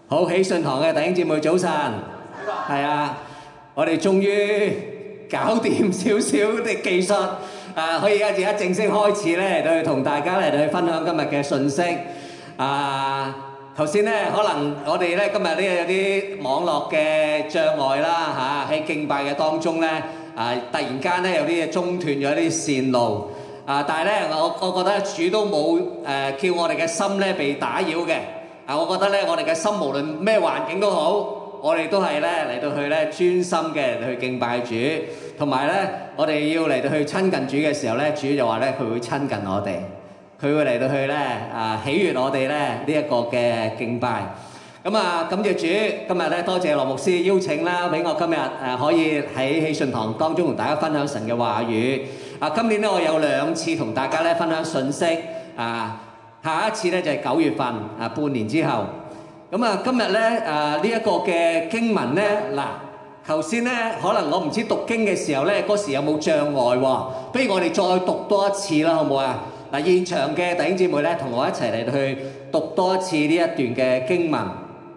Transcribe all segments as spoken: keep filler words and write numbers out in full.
好，喜信堂嘅弟兄姊妹早晨，係啊，我哋終於搞掂少少啲技術，啊，可以而家正式開始咧，嚟到同大家嚟到去分享今日嘅信息。啊，頭先咧可能我哋咧今日呢有啲網絡嘅障礙啦嚇，喺敬拜嘅當中咧，啊，突然間咧有啲嘢中斷咗啲線路。啊！但係咧，我我覺得主都冇誒叫我哋嘅心咧被打擾嘅。啊，我覺得咧，我哋嘅心無論咩環境都好，我哋都係咧嚟到去咧專心嘅嚟去敬拜主，同埋咧我哋要嚟到去親近主嘅時候咧，主就話咧佢會親近我哋，佢會嚟到去咧啊喜悅我哋咧呢一個嘅敬拜。咁啊，感謝主，今日咧多謝羅牧師邀請啦，俾我今日誒可以喺喜信堂當中同大家分享神嘅話語。啊，今年咧我有兩次同大家咧分享信息，啊，下一次咧就係九月份，啊，半年之後。咁啊，今日咧啊呢一個嘅經文咧，嗱，頭先咧可能我唔知讀經嘅時候咧，嗰時有冇障礙喎？不如我哋再讀多一次啦，好唔好啊？嗱，現場嘅弟兄姊妹咧，同我一齊嚟去讀多一次呢一段嘅經文。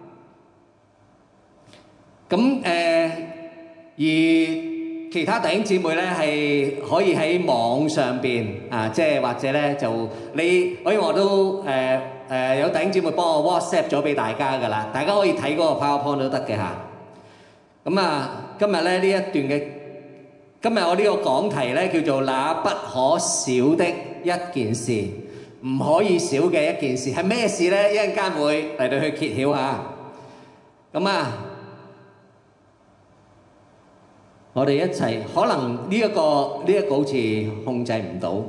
咁誒、呃，而其他弟兄姊妹咧係可以喺網上邊啊，即係或者咧就你，所以我都誒誒、呃呃、有弟兄姊妹幫我 WhatsApp 咗俾大家㗎啦，大家可以睇嗰個 PowerPoint 都得嘅嚇。咁啊，今日咧呢一段嘅，今日我呢個講題咧叫做那不可少的一件事，唔可以少嘅一件事係咩事咧？一陣間會嚟到去揭曉下。咁啊〜我哋一齊，可能呢一個呢一個好似控制唔到，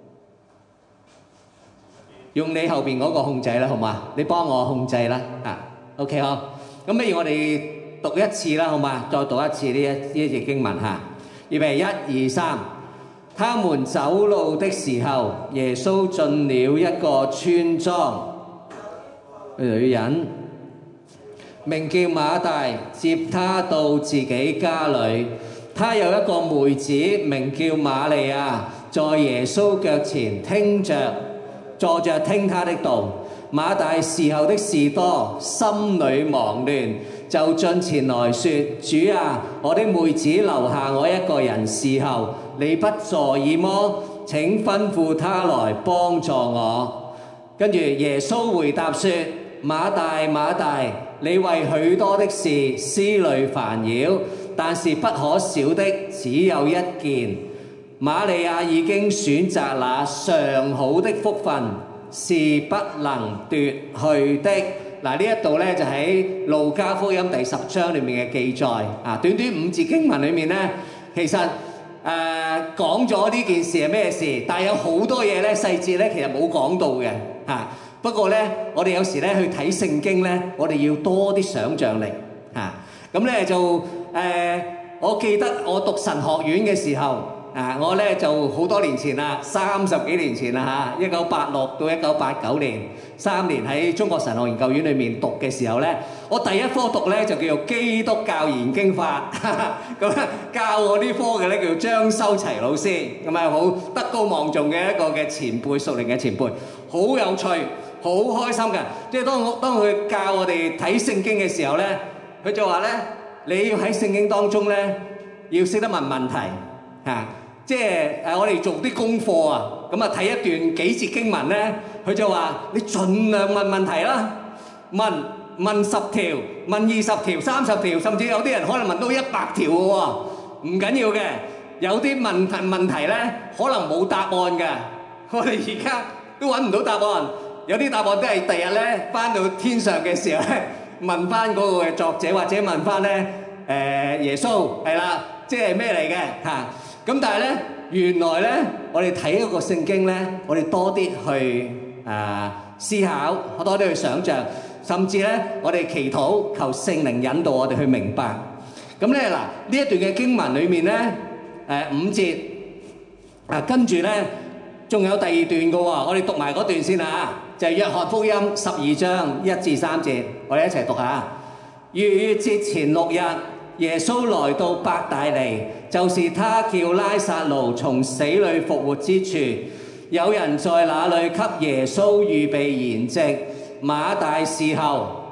用你後邊嗰個控制啦，好嘛？你幫我控制啦，啊 ，OK 好。咁不如我哋讀一次啦，好嘛？再讀一次呢一呢一節經文嚇。預備一二三，他們走路的時候，耶穌進了一個村莊，女人名叫馬大，接他到自己家裏。他有一個妹子名叫瑪利亞，在耶穌腳前聽着坐着聽他的道。馬大伺候的事多，心裏忙亂，就進前來說：主啊，我的妹子留下我一個人伺候，你不在意麼？請吩咐他來幫助我。跟住耶穌回答說：馬大馬大，你為許多的事思慮煩擾，但是不可少的只有一件。瑪利亞已經選擇那上好的福分，是不能奪去的。嗱，呢一度咧就喺路加福音第十章裏面嘅記載啊，短短五節經文裏面咧，其實誒講咗呢件事係咩事，但係有好多嘢咧細節咧其實冇講到嘅嚇。不過咧，我哋有時咧去睇聖經咧，我哋要多啲想像力嚇。咁咧就誒，我記得我讀神學院嘅時候啊，我咧就好多年前啦，三十幾年前啦嚇，一九八六到一九八九年三年喺中國神學研究院裏面讀嘅時候咧，我第一科讀咧就叫做基督教研經法，咁教我呢科嘅咧叫做張修齊老師，咁啊好德高望重嘅一個嘅前輩，屬靈嘅前輩，好有趣，好開心嘅。即係當我當佢教我哋睇聖經嘅時候咧，佢就話咧，你要喺聖經當中咧要識得問問題嚇。即係誒，我哋做啲功課啊，咁啊睇一段幾節經文咧，佢就話：你盡量問問題啦，問問十條，問二十條、三十條，甚至有啲人可能問到一百條嘅喎，唔緊要嘅。有啲問題問題咧，可能冇答案嘅，我哋而家都揾唔到答案。有啲答案都係第日咧翻到天上嘅時候咧，問翻嗰個嘅作者，或者問翻咧誒耶穌係啦，即係咩嚟嘅嚇？咁但係咧，原來咧，我哋睇嗰個聖經咧，我哋多啲去啊思考，多啲去想像，甚至咧，我哋祈禱求聖靈引導我哋去明白。咁咧嗱，呢一段嘅經文裏面咧，誒五節啊，跟住咧仲有第二段嘅喎，我哋讀埋嗰段先啊，就係約翰福音十二章一至三節，我哋一齊讀下。逾越節前六日，耶穌來到伯大尼，就是他叫拉撒路從死裏復活之處。有人在那裏給耶穌預備筵席，馬大伺候，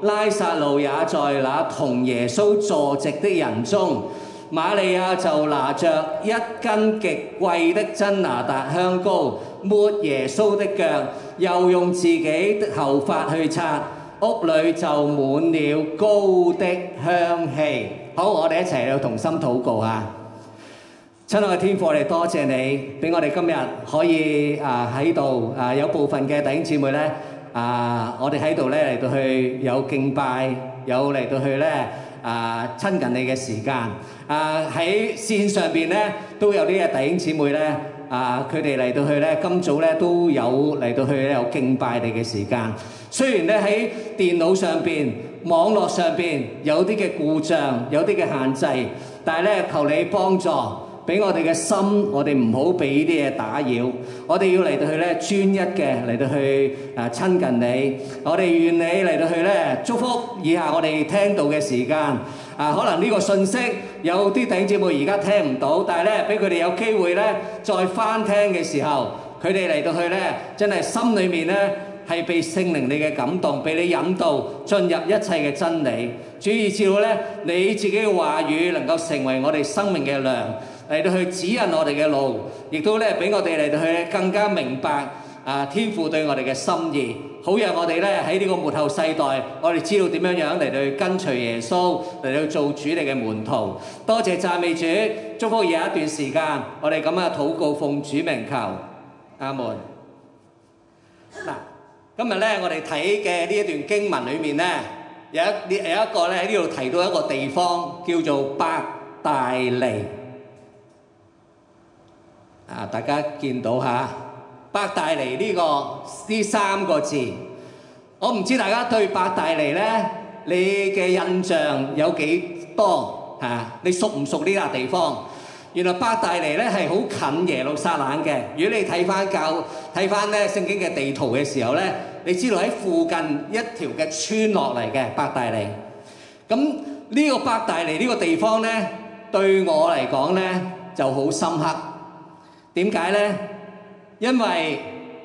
拉撒路也在那同耶穌坐席的人中。瑪利亞就拿着一斤極貴的真拿達香膏，抹耶穌的腳，又用自己的頭髮去擦，屋裏就滿了膏的香氣。好，我哋一齊去同心禱告啊！親愛嘅天父，我哋多謝你，俾我哋今日可以啊喺度啊有部分嘅弟兄姊妹咧啊，我哋喺度咧嚟到去有敬拜，有嚟到去咧啊親近你嘅時間啊，喺線上邊咧都有啲嘅弟兄姊妹咧啊，佢哋嚟到去咧今早咧都有嚟到去咧有敬拜你嘅時間。雖然咧喺電腦上邊、網絡上邊有啲嘅故障，有啲嘅限制，但係咧求你幫助。俾我哋嘅心，我哋唔好俾呢啲嘢打擾。我哋要嚟到去咧專一嘅嚟到去啊親近你。我哋願你嚟到去咧祝福以下我哋聽到嘅時間。啊，可能呢個信息有啲弟兄姊妹而家聽唔到，但係咧俾佢哋有機會咧再翻聽嘅時候，佢哋嚟到去咧真係心裏面咧係被聖靈你嘅感動，被你引導進入一切嘅真理。主以至到咧你自己嘅話語能夠成為我哋生命嘅糧。嚟到去指引我哋嘅路，亦都咧俾我哋嚟到去更加明白啊天父對我哋嘅心意，好讓我哋咧喺呢個末後世代，我哋知道點樣樣嚟到去跟隨耶穌，嚟到去做主你嘅門徒。多謝讚美主，祝福有一段時間，我哋咁樣禱告奉主名求，阿門。嗱，今日咧我哋睇嘅呢一段經文裏面咧，有一有一個咧喺呢度提到一個地方叫做伯大尼。啊！大家見到嚇伯大尼呢個呢三個字，我唔知大家對伯大尼咧，你嘅印象有幾多嚇？你熟唔熟呢笪地方？原來伯大尼咧係好近耶路撒冷嘅。如果你睇翻教睇翻咧聖經嘅地圖嘅時候咧，你知道喺附近一條嘅村落嚟嘅伯大尼。咁呢個伯大尼呢個地方咧，對我嚟講咧就好深刻。點解呢？因為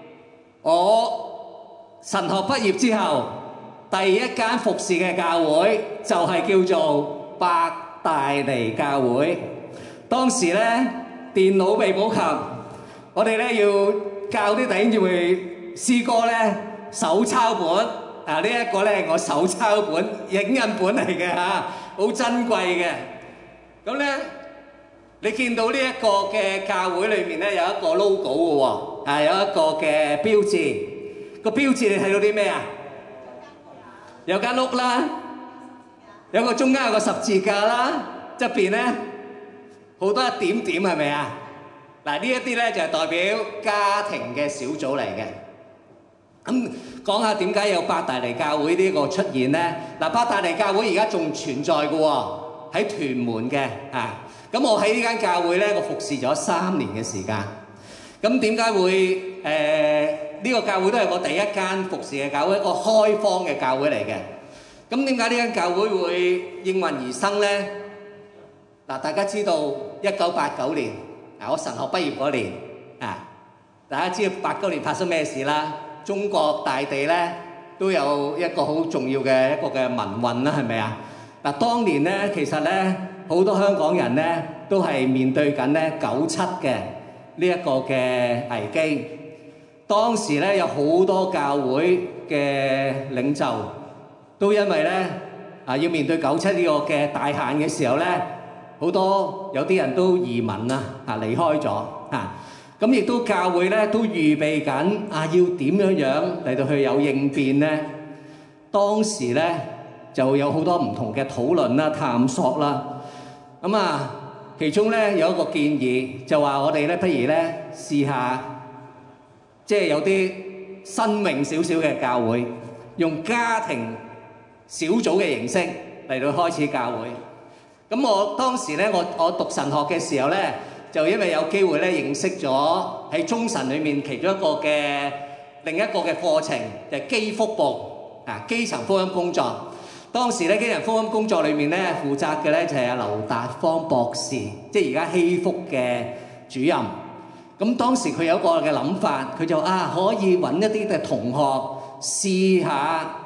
我神學畢業之後，第一間服侍嘅教會就係叫做伯大尼教會。當時呢，電腦未普及，我哋呢要教啲弟兄姊妹詩歌呢手抄本。啊，呢一個呢我手抄本影印本嚟嘅嚇，好珍貴嘅。咁呢。你見到呢一個嘅教會裏面咧有一個 logo 嘅喎，啊有一個嘅標誌，個標誌你睇到啲咩啊？有間屋啦，有個中間有個十字架啦，側邊咧好多一點點係咪啊？嗱呢一啲咧就係代表家庭嘅小組嚟嘅。咁講下點解有伯大尼教會呢個出現咧？嗱，伯大尼教會而家仲存在嘅喎，喺屯門嘅啊。咁我喺呢間教會咧，我服侍咗三年嘅時間。咁點解會誒呢、呃呢個教會都係我第一間服侍嘅教會，一個開荒嘅教會嚟嘅。咁點解呢間教會會應運而生咧？嗱，大家知道一九八九年啊，我神學畢業嗰年啊，大家知道八九年發生咩事啦？中國大地咧都有一個好重要嘅一個嘅民運啦，係咪啊？嗱，當年咧其實咧。好多香港人咧都係面對緊咧九七嘅呢一個嘅危機。當時咧有好多教會嘅領袖都因為咧啊要面對九七呢個嘅大限嘅時候咧，好多有啲人都移民啊啊離開咗啊。咁亦都教會咧都預備緊啊要點樣樣嚟到去有應變咧。當時咧就有好多唔同嘅討論啦、探索啦。咁啊，其中咧有一個建議，就話我哋咧不如咧試下，即係有啲新穎少少嘅教會，用家庭小組嘅形式嚟到開始教會。咁我當時咧，我我讀神學嘅時候咧，就因為有機會咧認識咗喺中神裏面其中一個嘅另一個嘅課程，就係基福部啊，基層福音工作。當時咧，基層福音工作裏面咧，負責嘅咧就係阿劉達芳博士，即係而家希福嘅主任。咁當時佢有一個嘅諗法，佢就啊可以揾一啲嘅同學試下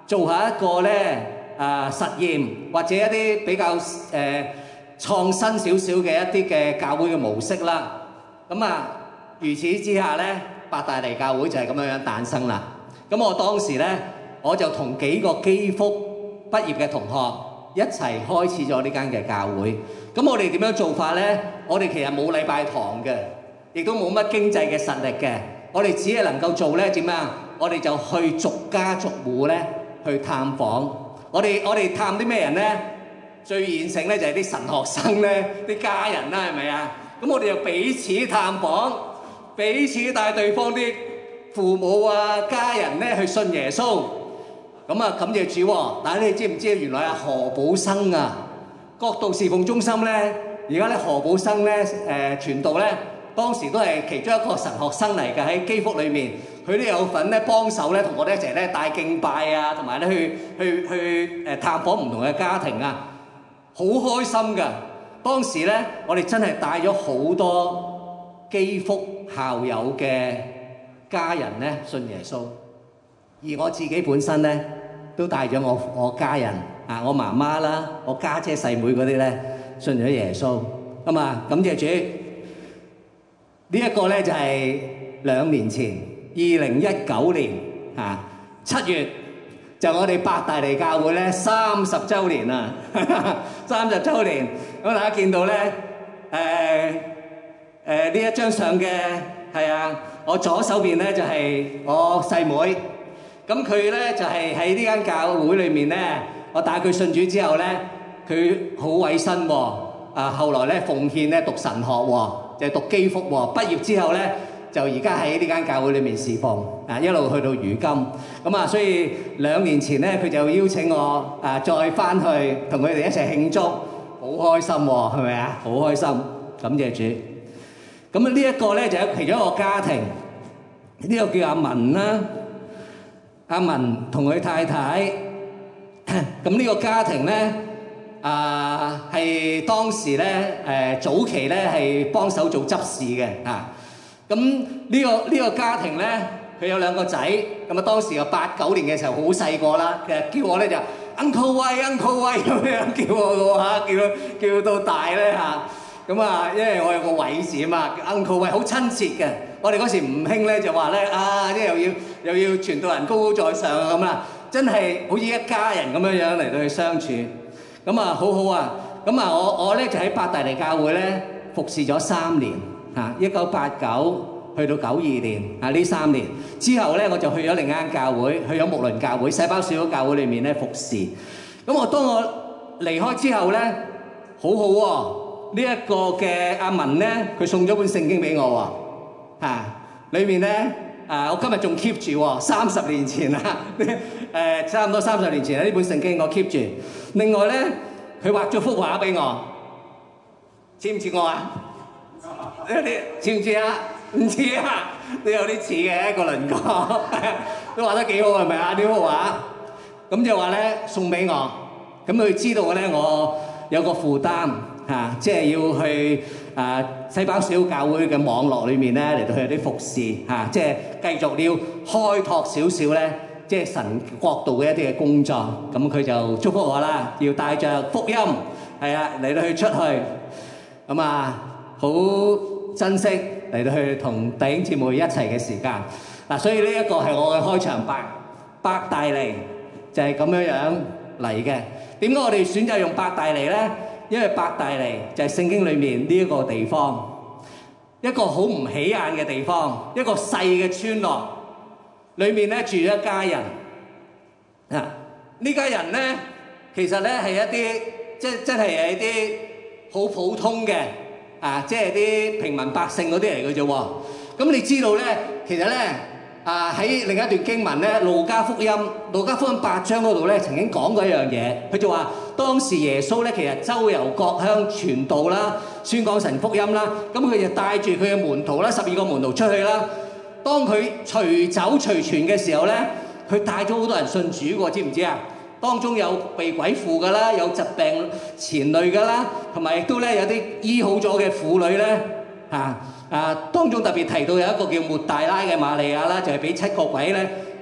做下一個咧啊實驗，或者一啲比較誒創新少少嘅一啲嘅教會嘅模式啦。咁啊，如此之下咧，伯大尼教會就係咁樣樣誕生啦。咁我當時咧，我就同幾個基福畢業嘅同學一齊開始咗呢間嘅教會。咁我哋點樣做法咧？我哋其實冇禮拜堂嘅，亦都冇乜經濟嘅實力嘅。我哋只係能夠做咧點啊？我哋就去逐家逐戶咧去探訪。我哋我哋探啲咩人咧？最現成咧就係啲神學生咧，啲家人啦，係咪啊？咁我哋就彼此探訪，彼此帶對方啲父母啊、家人咧去信耶穌。咁啊，感謝主喎！但係你知唔知原來阿何寶生啊？國度侍奉中心咧，而家咧何寶生咧誒傳道咧，當時都係其中一個神學生嚟嘅，喺基福裏面，佢都有份咧幫手咧，同我哋一齊咧帶敬拜啊，同埋咧去去去誒探訪唔同嘅家庭啊，好開心㗎！當時咧，我哋真係帶咗好多基福校友嘅家人咧信耶穌，而我自己本身咧都帶咗我我家人。啊！我媽媽啦，我家姐細妹嗰啲咧信咗耶穌，咁啊感謝主。呢一個咧就係兩年前，二零一九年啊七月，就我哋伯大尼教會咧三十週年啦，三十週年。咁大家見到咧誒誒呢一張相嘅係啊，我左手邊咧就係我細妹，咁佢咧就係喺呢間教會裏面咧。我帶佢信主之後咧，佢好委身喎。啊，後來咧奉獻咧讀神學喎，就係讀基福喎。畢業之後咧，就而家喺呢間教會裏面侍奉，啊一路去到如今。咁啊，所以兩年前咧，佢就邀請我啊再翻去同佢哋一齊慶祝，好開心喎，係咪啊？好開心，感謝主。咁啊，呢一個咧就係其中一個家庭，呢個叫阿文啦，阿文同佢太太。咁呢個家庭咧，啊係當時咧誒早期咧係幫手做執事嘅嚇。咁呢個呢個家庭咧，佢有兩個仔。咁啊當時啊八九年嘅時候好細個啦，其實叫我咧就 Uncle 威 Uncle 威咁樣叫我嘅嚇，叫叫到大咧嚇。咁啊，因為我有個偉字啊嘛 ，Uncle 威好親切嘅。我哋嗰時唔興咧就話咧啊，即係又要又要傳道人高高在上啊咁啦。真係好似一家人咁樣樣嚟到去相處，咁啊好好啊！咁啊我我咧就喺伯大尼教會咧服侍咗三年嚇，一九八九去到九二年啊呢三年之後咧我就去咗另一間教會，去咗牧倫教會細胞小組教會裏面咧服侍。咁我當我離開之後咧，好好喎！呢一個嘅阿文咧，佢送咗本聖經俾我喎嚇，裏面咧。啊！我今日仲 keep 住喎，三十年前啦，誒差唔多三十年前啦，呢本聖經我 keep 住。另外咧，佢畫咗幅畫俾我，似唔似我啊？你似唔似啊？唔似啊？都有啲似嘅一個輪廓，都畫得幾好係咪啊？呢幅畫，咁就話咧送俾我，咁佢知道咧我有個負擔嚇，即係要去。啊！細胞小教會嘅網絡裏面咧，嚟到去有啲服侍嚇，即係繼續要開拓少少咧，即係神國度嘅一啲嘅工作。咁佢就祝福我啦，要帶著福音係啊嚟到去出去。咁啊，好珍惜嚟到去同弟兄姊妹一齊嘅時間。嗱，所以呢一個係我嘅開場白，伯大尼就係咁樣樣嚟嘅。點解我哋選擇用伯大尼咧？因為伯大尼就係聖經裏面呢一個地方，一個好唔起眼嘅地方，一個細嘅村落，裏面咧住咗一家人。啊，呢家人咧其實咧係一啲即即係係一啲好普通嘅啊，即係啲平民百姓嗰啲嚟嘅啫喎。咁你知道咧，其實咧啊喺另一段經文咧，路加福音路加福音八章嗰度咧曾經講過一樣嘢，佢就話。當時耶穌咧，其實周遊各鄉傳道啦，宣講神福音啦。咁佢就帶住佢嘅門徒啦，十二個門徒出去啦。當佢隨走隨傳嘅時候咧，佢帶咗好多人信主喎，知唔知啊？當中有被鬼附㗎啦，有疾病纏累㗎啦，同埋亦都咧有啲醫好咗嘅婦女咧，啊啊！當中特別提到有一個叫抹大拉嘅瑪利亞啦，就係俾七個鬼咧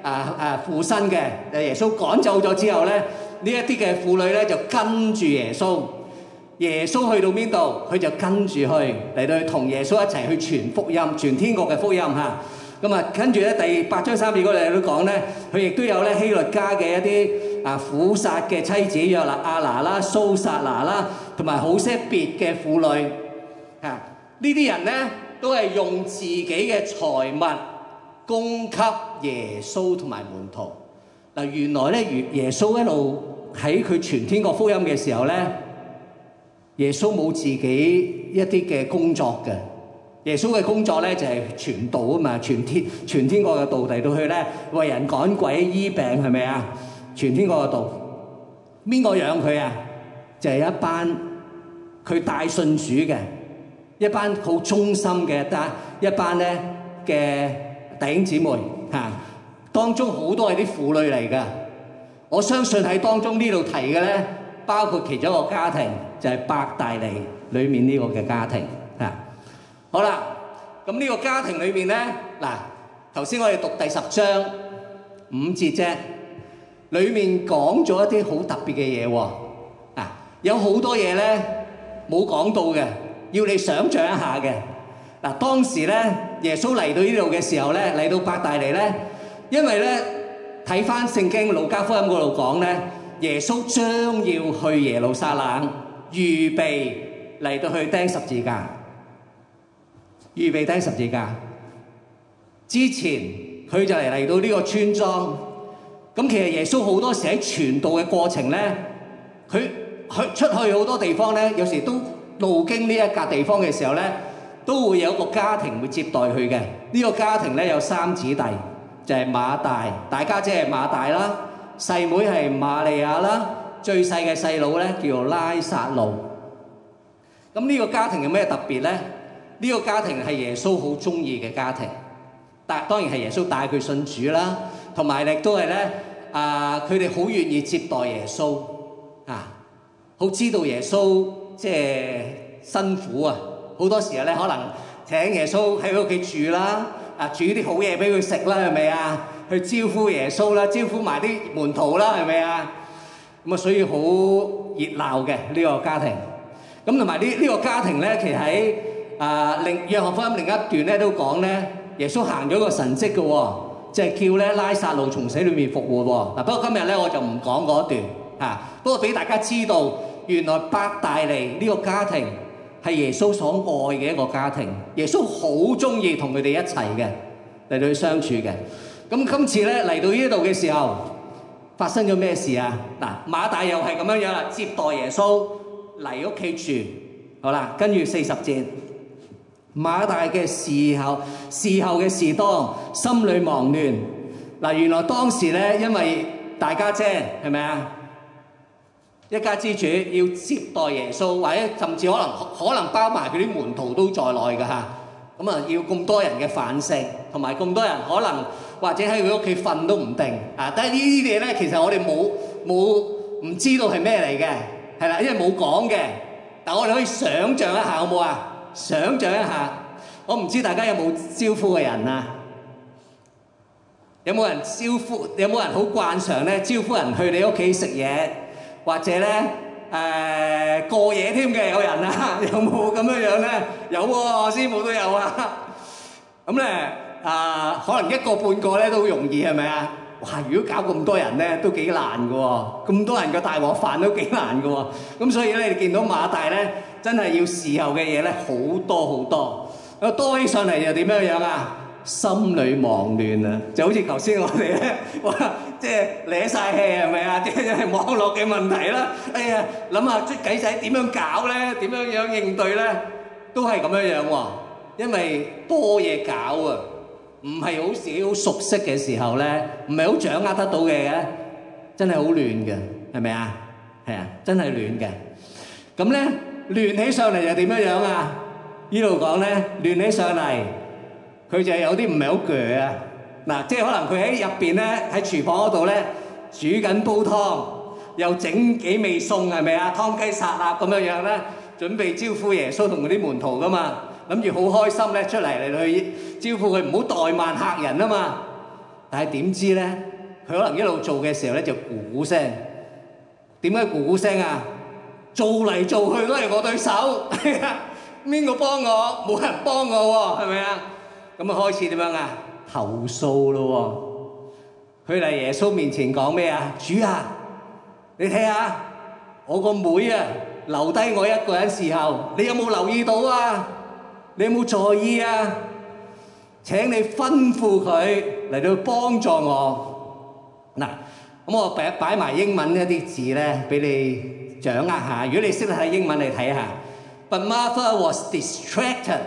啊啊附身嘅，耶穌趕走咗之後咧，呢一啲嘅婦女咧就跟住耶穌。耶穌去到邊度，佢就跟住去嚟到去同耶穌一齊去傳福音，傳天國嘅福音嚇。咁啊，跟住咧第八章三節嗰度都講咧，佢亦都有咧希律家嘅一啲啊苦殺嘅妻子約拿亞拿啦、蘇撒拿啦，同埋好些別嘅婦女嚇。呢啲人咧都係用自己嘅財物供給耶穌同埋門徒。嗱，原來咧耶穌一路喺佢傳天國福音嘅時候咧，耶穌冇自己一啲嘅工作嘅。耶穌嘅工作咧就係傳道啊嘛，傳天傳天國嘅道嚟到去咧，為人趕鬼醫病，係咪啊？傳天國嘅道，邊個養佢啊？就係一班佢帶信主嘅，一班好忠心嘅單一班咧嘅弟兄姊妹嚇，當中好多係啲婦女嚟㗎。我相信喺當中呢度提嘅咧，包括其中一個家庭，就係伯大尼裏面呢個嘅家庭嚇。好啦，咁呢個家庭裏面咧，嗱頭先我哋讀第十章五節啫，裏面講咗一啲好特別嘅嘢喎。啊，有好多嘢咧冇講到嘅，要你想像一下嘅。嗱，當時咧耶穌嚟到呢度嘅時候咧，嚟到伯大尼咧，因為咧睇返聖經路加福音嗰度講咧，耶穌將要去耶路撒冷，預備嚟到去釘十字架，預備釘十字架之前，佢就嚟嚟到呢個村莊。咁其實耶穌好多時喺傳道嘅過程咧，佢去出去好多地方咧，有時都路經呢一笪地方嘅時候咧，都會有一個家庭會接待佢嘅。呢個家庭咧有三子弟，就係馬大，大家姐係馬大啦，細妹係瑪利亞啦，最細嘅細佬咧叫做拉撒路。咁呢個家庭有咩特別咧？呢個家庭係耶穌好中意嘅家庭，但當然係耶穌帶佢信主啦，同埋亦都係咧啊，佢哋好願意接待耶穌啊，好知道耶穌即係辛苦啊，好多時候咧可能請耶穌喺佢屋企住啦，啊煮啲好嘢俾佢食啦，係咪啊？去招呼耶穌啦，招呼埋啲門徒啦，係咪啊？咁啊，所以好熱鬧嘅呢個家庭。咁同埋呢呢個家庭咧，其實喺啊另約翰福音另一段咧都講咧，耶穌行咗個神蹟嘅喎，即係叫咧拉撒路從死裏面復活喎。嗱，不過今日咧我就唔講嗰段嚇，不過俾大家知道，原來伯大尼呢個家庭係耶穌所愛嘅一個家庭，耶穌好中意同佢哋一齊嘅嚟到去相處嘅。咁今次咧嚟到呢度嘅時候，發生咗咩事啊？嗱，馬大又係咁樣樣啦，接待耶穌嚟屋企住，好啦，跟住四十節，馬大嘅侍候侍候嘅事多，心裏忙亂。嗱，原來當時咧，因為大家姐係咪啊？一家之主要接待耶穌，或者甚至可能可能包埋佢啲門徒都在內㗎嚇。咁啊，要咁多人嘅飯食，同埋咁多人可能或者喺佢屋企瞓都唔定啊！但係呢啲嘢咧，其實我哋冇冇唔知道係咩嚟嘅，係啦，因為冇講嘅。但係我哋可以想像一下，好冇啊？想像一下，我唔知大家有冇招呼嘅人啊？有冇人招呼？有冇人好慣常咧招呼人去你屋企食嘢，或者咧？誒、呃、過夜添嘅有人啊，有冇咁樣樣咧？有喎、啊，師母都有啊。咁咧啊，可能一個半個咧都好容易係咪啊？哇！如果搞咁多人咧，都幾難㗎喎。咁多人嘅大鑊飯都幾難㗎喎。咁所以咧，你見到馬大咧，真係要侍候嘅嘢咧，好多好多。咁多起上嚟又點樣樣啊？心裏忙亂啊，就好似頭先我哋咧，哇！即係攣曬氣係咪啊？即係網絡嘅問題啦。哎呀，諗下出計仔點樣搞咧？點樣樣應對咧？都係咁樣樣喎。因為多嘢搞啊，唔係好自己好熟悉嘅時候咧，唔係好掌握得到嘅嘅，真係好亂嘅，係咪啊？係啊，真係亂嘅。咁咧亂起上嚟又點樣樣啊？呢度講咧亂起上嚟。佢就有啲唔係好鋸啊！嗱，即係可能佢喺入邊咧，喺廚房嗰度咧煮緊煲湯，又整幾味餸係咪啊？湯雞殺鴨咁樣樣咧，準備招呼耶穌同佢啲門徒噶嘛，諗住好開心咧出嚟嚟去招呼佢，唔好怠慢客人啊嘛。 但係點知咧，佢可能一路做嘅時候咧就咕咕聲。點解咕咕聲啊？做嚟做去都係我對手，邊個幫我？冇人幫我喎，係咪啊？咁啊開始點樣啊？投訴咯喎！佢嚟耶穌面前講咩啊？主啊，你睇下我個妹啊，留低我一個人時候，你有冇留意到啊？你有冇在意啊？請你吩咐佢嚟到幫助我。嗱，咁我擺擺埋英文一啲字咧，俾你掌握下。如果你識得睇英文，你睇下。But Martha was distracted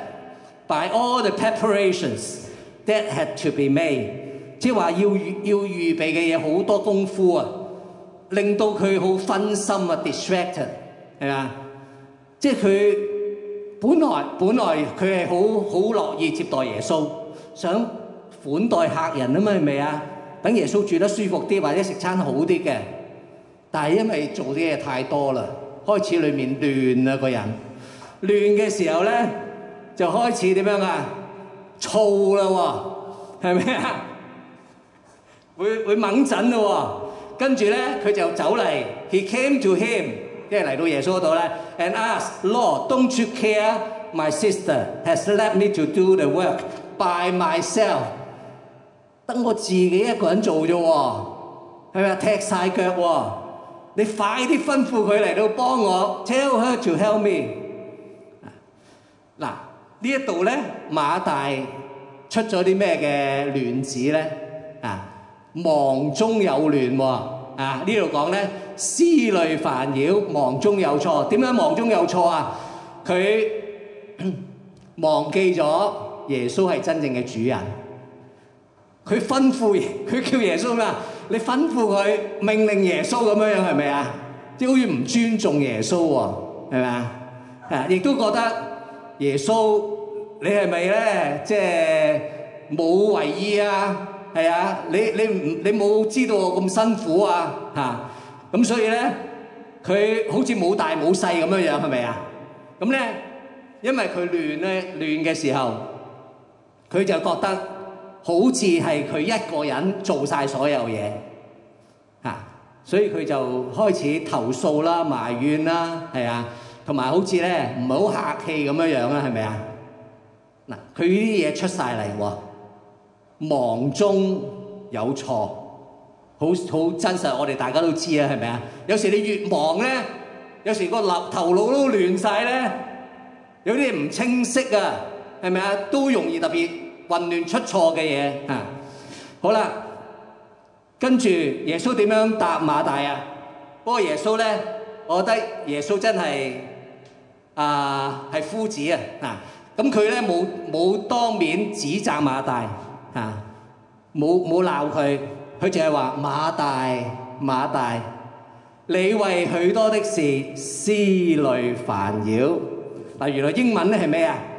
by all the preparations that had to be made， 即係話要預要預備嘅嘢好多功夫啊，令到佢好分心啊 ，distracted 係嘛？即係佢本來本來佢係好好樂意接待耶穌，想款待客人啊嘛，係咪啊？等耶穌住得舒服啲，或者食餐好啲嘅。但係因為做啲嘢太多啦，開始裏面亂啦個人，亂嘅時候咧就開始點樣啊？燥啦喎，係咪啊？會會猛震咯喎，跟住咧佢就走嚟 ，He came to him， 即係嚟到耶穌嗰度咧 ，and asked Lord, don't you care my sister has left me to do the work by myself？ 等我自己一個人做啫喎，係咪啊？踢晒腳喎，你快啲吩咐佢嚟到幫我 ，tell her to help me。嗱，呢一度咧馬大出咗啲咩嘅亂子咧？啊，忙中有亂喎。啊，呢度講咧思慮煩擾，忙中有錯。點解忙中有錯啊？佢忘記咗耶穌係真正嘅主人。佢吩咐，佢叫耶穌嘛？你吩咐佢，命令耶穌咁樣樣係咪啊？即係好似唔尊重耶穌喎，係咪啊？啊，亦都覺得耶穌你係咪咧？即係冇為意啊？係啊，你你唔你冇知道我咁辛苦啊？嚇咁所以咧，佢好似冇大冇細咁樣樣係咪啊？咁咧，因為佢亂咧亂嘅時候，佢就覺得好似係佢一個人做晒所有嘢嚇，所以佢就開始投訴啦、埋怨啦，係啊，同埋好似咧唔係好客氣咁樣樣啦，係咪啊？嗱，佢呢啲嘢出晒嚟喎。忙中有錯，好好真實，我哋大家都知啊，係咪啊？有時你越忙咧，有時個頭頭腦都亂晒咧，有啲唔清晰啊，係咪啊？都容易特別混亂出錯嘅嘢啊！好啦，跟住耶穌點樣答馬大啊？不過耶穌咧，我覺得耶穌真係啊係夫子啊！嗱，咁佢咧冇冇當面指責馬大。啊！冇冇鬧佢，佢淨係話馬大馬大，你為許多的事思慮煩擾。嗱，原來英文咧係咩啊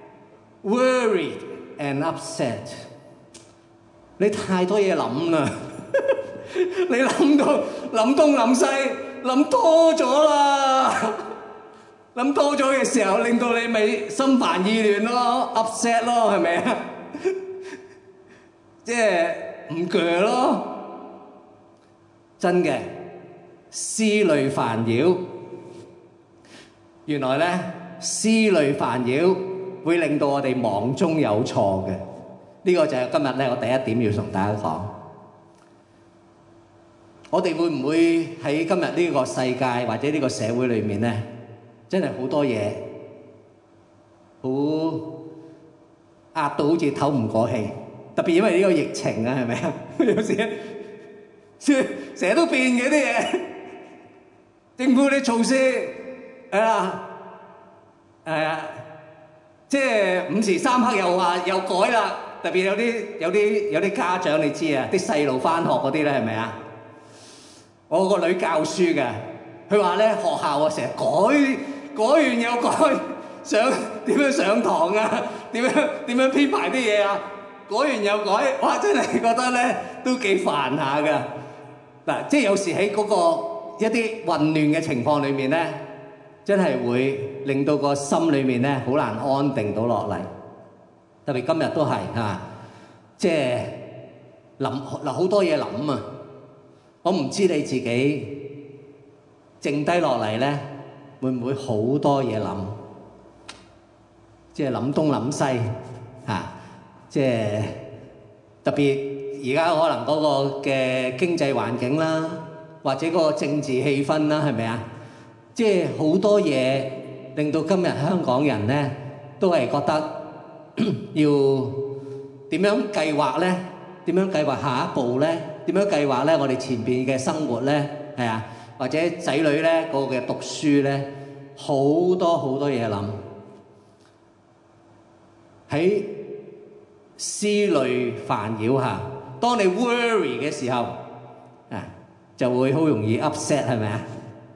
？Worried and upset。你太多嘢諗啦，你諗到諗東諗西，諗多咗啦，諗多咗嘅時候，令到你咪心煩意亂咯 ，upset 咯，係咪啊？即係唔鋸咯，真嘅思慮煩擾。原來咧思慮煩擾會令到我哋忙中有錯嘅。呢個就係今日咧我第一點要同大家講。我哋會唔會喺今日呢個世界或者呢個社會裏面咧，真係好多嘢好壓到好似唞唔過氣？特別因為呢個疫情啊，係咪啊？有時成日都變嘅啲嘢，政府啲措施係啦，係啊，即係五時三刻又話又改啦。特別有啲有啲有啲家長你知啊，啲細路返學嗰啲咧係咪啊？我個女教書嘅，佢話咧學校啊成日改改完又改，上點樣上堂啊？點樣點樣編排啲嘢啊？改完又改，哇！真係覺得咧都幾煩下㗎。嗱，即係有時喺嗰個一啲混亂嘅情況裏面咧，真係會令到個心裏面咧好難安定到落嚟。特別今日都係嚇，即係諗嗱好多嘢諗啊！我唔知你自己剩低落嚟咧，會唔會好多嘢諗？即係諗東諗西嚇，即係特別而家可能嗰個嘅經濟環境啦，或者嗰個政治氣氛啦，係咪啊？即係好多嘢令到今日香港人咧都係覺得要點樣計劃咧？點樣計劃下一步咧？點樣計劃咧？我哋前邊嘅生活咧，係啊，或者仔女咧個嘅讀書咧，好多好多嘢諗。喺思慮煩擾下，當你 worry 嘅時候，啊就會好容易 upset， 係咪啊？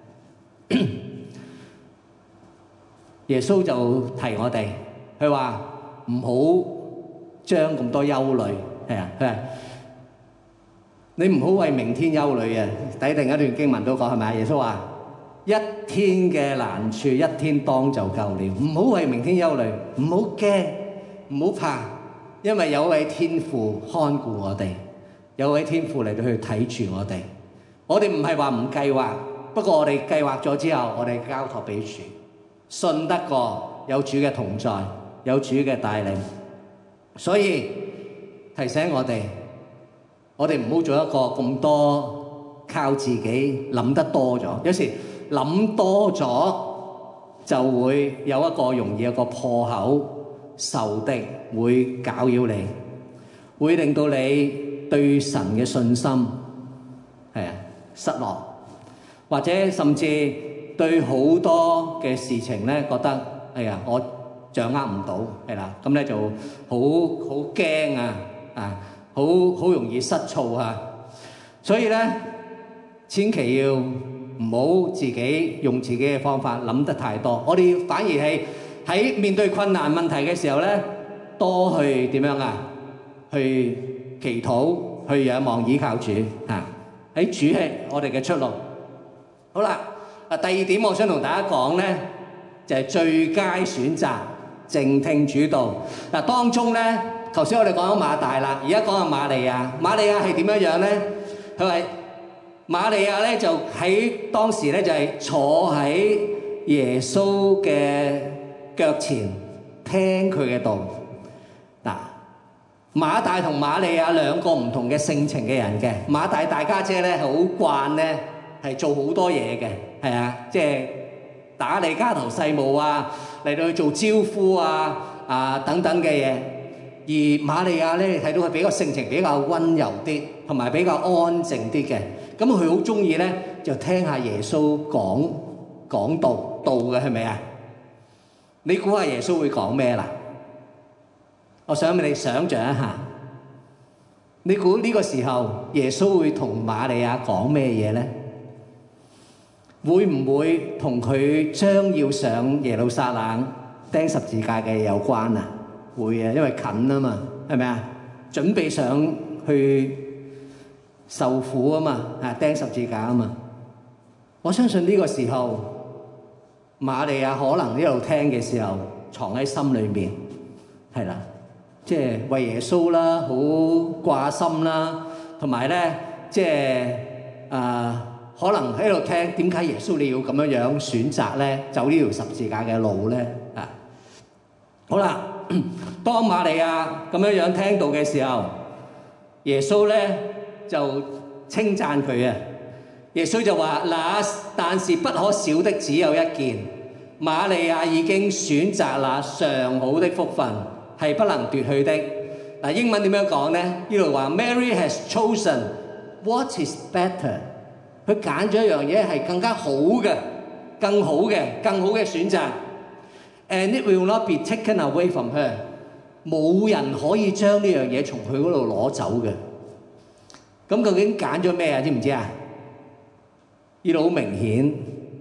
耶穌就提我哋，佢話唔好將咁多憂慮，係啊，佢話你唔好為明天憂慮啊！睇另一段經文都講係咪啊？耶穌話一天嘅難處一天當就夠了，唔好為明天憂慮，唔好驚，唔好怕，因為有位天父看顧我哋，有位天父嚟到去睇住我哋。我哋唔係話唔計劃，不過我哋計劃咗之後，我哋交託俾主，信得過有主嘅同在，有主嘅帶領。所以提醒我哋，我哋唔好做一個咁多靠自己諗得多咗。有時諗多咗就會有一個容易有一個破口，仇敵會攪擾你，會令到你對神嘅信心係啊失落，或者甚至對好多嘅事情咧覺得哎呀我掌握唔到，係啦，咁咧就好好驚啊啊，好好容易失措啊。所以咧，千祈要唔好自己用自己嘅方法諗得太多。我哋反而係喺面對困難問題嘅時候咧，多去點樣啊？去祈禱，去仰望倚靠主啊！喺主係我哋嘅出路。好啦，啊第二點我想同大家講咧，就係最佳選擇，靜聽主導。嗱當中咧，頭先我哋講咗馬大啦，而家講下瑪利亞。瑪利亞係點樣樣咧？佢話瑪利亞咧就喺當時咧就係坐喺耶穌嘅腳前聽佢嘅道。嗱，馬大同瑪利亞兩個唔同嘅性情嘅人嘅。馬大大家姐咧係好慣咧係做好多嘢嘅，係啊，即係打理家頭細務啊，嚟到去做招呼啊啊等等嘅嘢。而瑪利亞咧，你睇到佢比較性情比較溫柔啲，同埋比較安靜啲嘅。咁佢好中意咧，就聽下耶穌講講道道嘅，係咪啊？你估下耶穌會講咩啦？我想俾你想像一下，你估呢個時候耶穌會同瑪利亞講咩嘢咧？會唔會同佢將要上耶路撒冷釘十字架嘅有關啊？會啊，因為近啊嘛，係咪啊？準備上去受苦啊嘛，啊釘十字架啊嘛。我相信呢個時候，瑪利亞可能一路聽嘅時候，藏喺心裏面，係啦，即係為耶穌啦，好掛心啦，同埋咧，即係啊。可能喺度聽，點解耶穌你要咁樣樣選擇咧？走呢條十字架嘅路咧？啊，好啦，當瑪利亞咁樣樣聽到嘅時候，耶穌咧就稱讚佢啊。耶穌就話：嗱，但是不可少的只有一件，瑪利亞已經選擇那上好的福分，係不能奪去的。嗱，英文點樣講咧？呢度話 Mary has chosen what is better。佢揀咗一樣嘢係更加好嘅、更好嘅、更好嘅選擇。And it will not be taken away from her。冇人可以將呢樣嘢從佢嗰度攞走嘅。咁究竟揀咗咩啊？知唔知啊？呢度好明顯，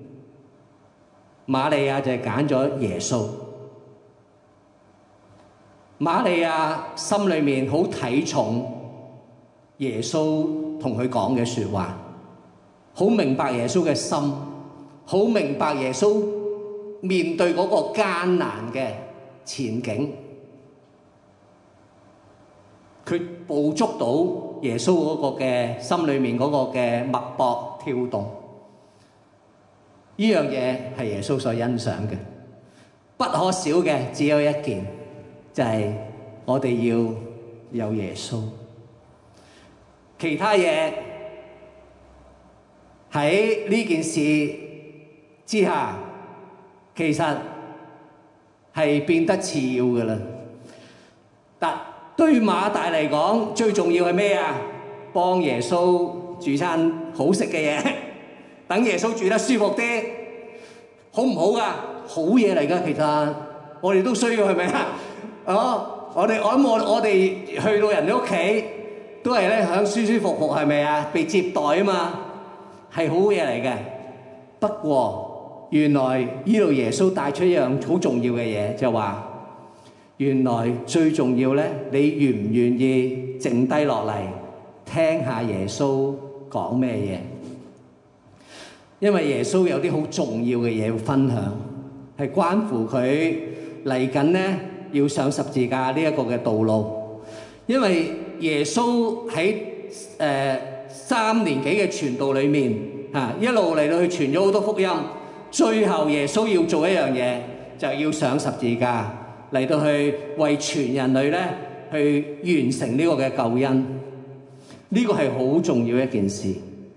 瑪利亞就係揀咗耶穌。瑪利亞心裏面好睇重耶穌同佢講嘅説話。好明白耶穌嘅心，好明白耶穌面對嗰個艱難嘅前景，佢捕捉到耶穌嗰個嘅心裏面嗰個嘅脈搏跳動。呢樣嘢係耶穌所欣賞嘅，不可少嘅只有一件，就係我哋要有耶穌。其他嘢喺呢件事之下，其實係變得次要嘅啦。但對馬大嚟講，最重要係咩啊？幫耶穌煮餐好食嘅嘢，等耶穌住得舒服啲，好唔好噶？好嘢嚟噶，其實我哋都需要，係咪啊？哦，我哋我諗我我哋去到人哋屋企，都係咧想舒舒服服，係咪啊？被接待啊嘛，係好嘢嚟嘅。不過原來呢度耶穌帶出一樣好重要嘅嘢，就話原來最重要咧，你願唔願意靜低落嚟聽下耶穌講咩嘢？因為耶穌有啲好重要嘅嘢要分享，係關乎佢嚟緊咧要上十字架呢一個嘅道路。因為耶穌喺誒三年幾嘅傳道裏面啊，一路嚟到去傳咗好多福音，最後耶穌要做一樣嘢，就係要上十字架嚟到去為全人類咧去完成呢個嘅救恩。呢個係好重要一件事。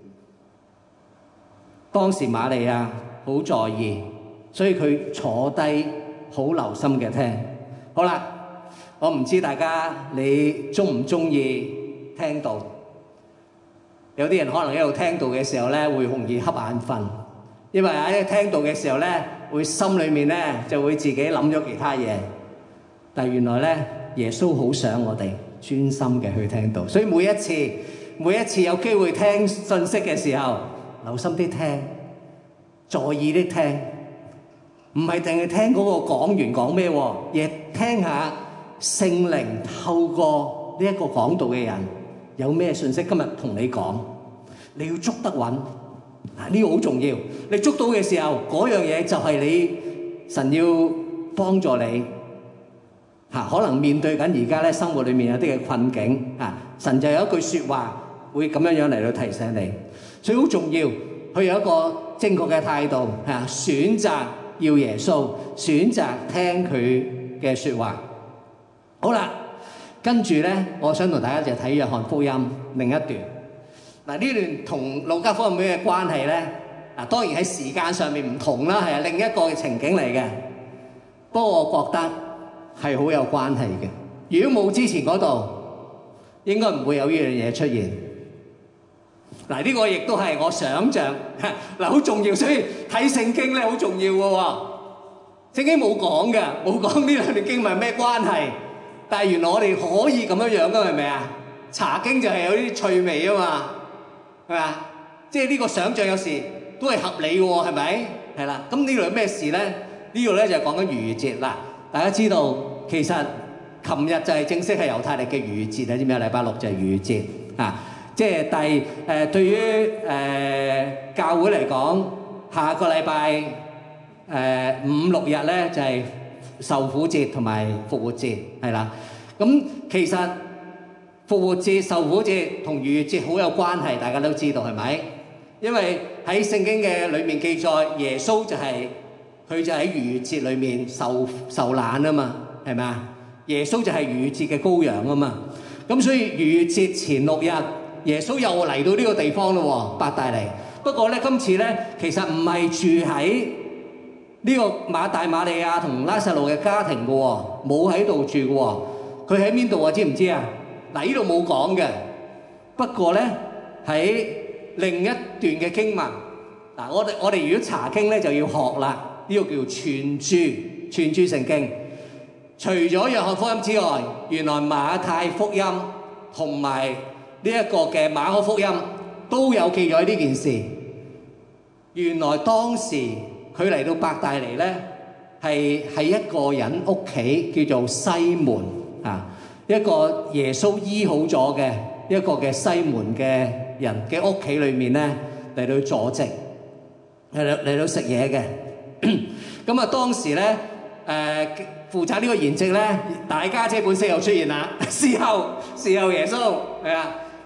當時瑪利亞好在意，所以佢坐低好留心嘅聽。好啦，我唔知大家你中唔中意聽道？有啲人可能一路聽道嘅時候咧，會容易瞌眼瞓，因為喺聽道嘅時候咧，會心裏面咧就會自己諗咗其他嘢。但係原來咧，耶穌好想我哋專心嘅去聽道，所以每一次每一次有機會聽信息嘅時候，留心啲聽，在意啲聽，唔係淨係聽嗰個講員講咩喎，亦聽下聖靈透過呢一個講道嘅人有咩信息今日同你講，你要捉得穩，呢個好重要。你捉到嘅時候，嗰樣嘢就係你神要幫助你嚇，可能面對緊而家咧生活裡面有啲嘅困境嚇，神就有一句説話會咁樣樣嚟到提醒你。所以好重要，佢有一個正確嘅態度嚇，選擇要耶穌，選擇聽佢嘅説話。好啦，跟住咧，我想同大家就睇約翰福音另一段。嗱，呢段同路加福音有咩關係咧？嗱，當然喺時間上面唔同啦，係另一個嘅情景嚟嘅。不過我覺得係好有關係嘅。如果冇之前嗰度，應該唔會有呢樣嘢出現。嗱，呢個亦都係我想像嗱，好重要，所以睇聖經咧好重要嘅喎。聖經冇講嘅，冇講呢兩段經文咩關係，但係原來我哋可以咁樣樣嘅，係咪啊？查經就係有啲趣味啊嘛，係咪啊？即係呢個想像有時都係合理嘅喎，係咪？係啦，咁呢度有咩事咧？呢度咧就係講緊逾越節嗱。大家知道其實琴日就係正式係猶太歷嘅逾越節啊，知唔知啊？禮拜六就係逾越節啊。即係第誒對於誒教會嚟講，下個禮拜誒五六日咧就係受苦節同埋復活節，係啦。咁其實復活節、受苦節同逾越節好有關係，大家都知道係咪？因為喺聖經嘅裏面記載，耶穌就係佢就喺逾越節裏面受受難啊嘛，係咪啊？耶穌就係逾越節嘅羔羊啊嘛。咁所以逾越節前六日，耶穌又嚟到呢個地方咯喎，伯大尼。不過咧，今次咧其實唔係住喺呢個馬大馬利亞同拉撒路嘅家庭嘅喎，冇喺度住嘅喎。佢喺邊度啊？知唔知啊？嗱，呢度冇講嘅。不過咧喺另一段嘅經文，嗱，我哋我哋如果查經咧就要學啦。呢個叫全注，全注聖經。除咗約翰福音之外，原來馬太福音同埋呢一個嘅馬可福音都有記載呢件事。原來當時佢嚟到伯大尼咧，係喺一個人屋企叫做西門啊，一個耶穌醫好咗嘅一個嘅西門嘅人嘅屋企裏面咧嚟到坐席，嚟到嚟到食嘢嘅。咁啊，當時咧誒負責呢個筵席咧，大家姐本色又出現啦，侍候侍候耶穌係啊。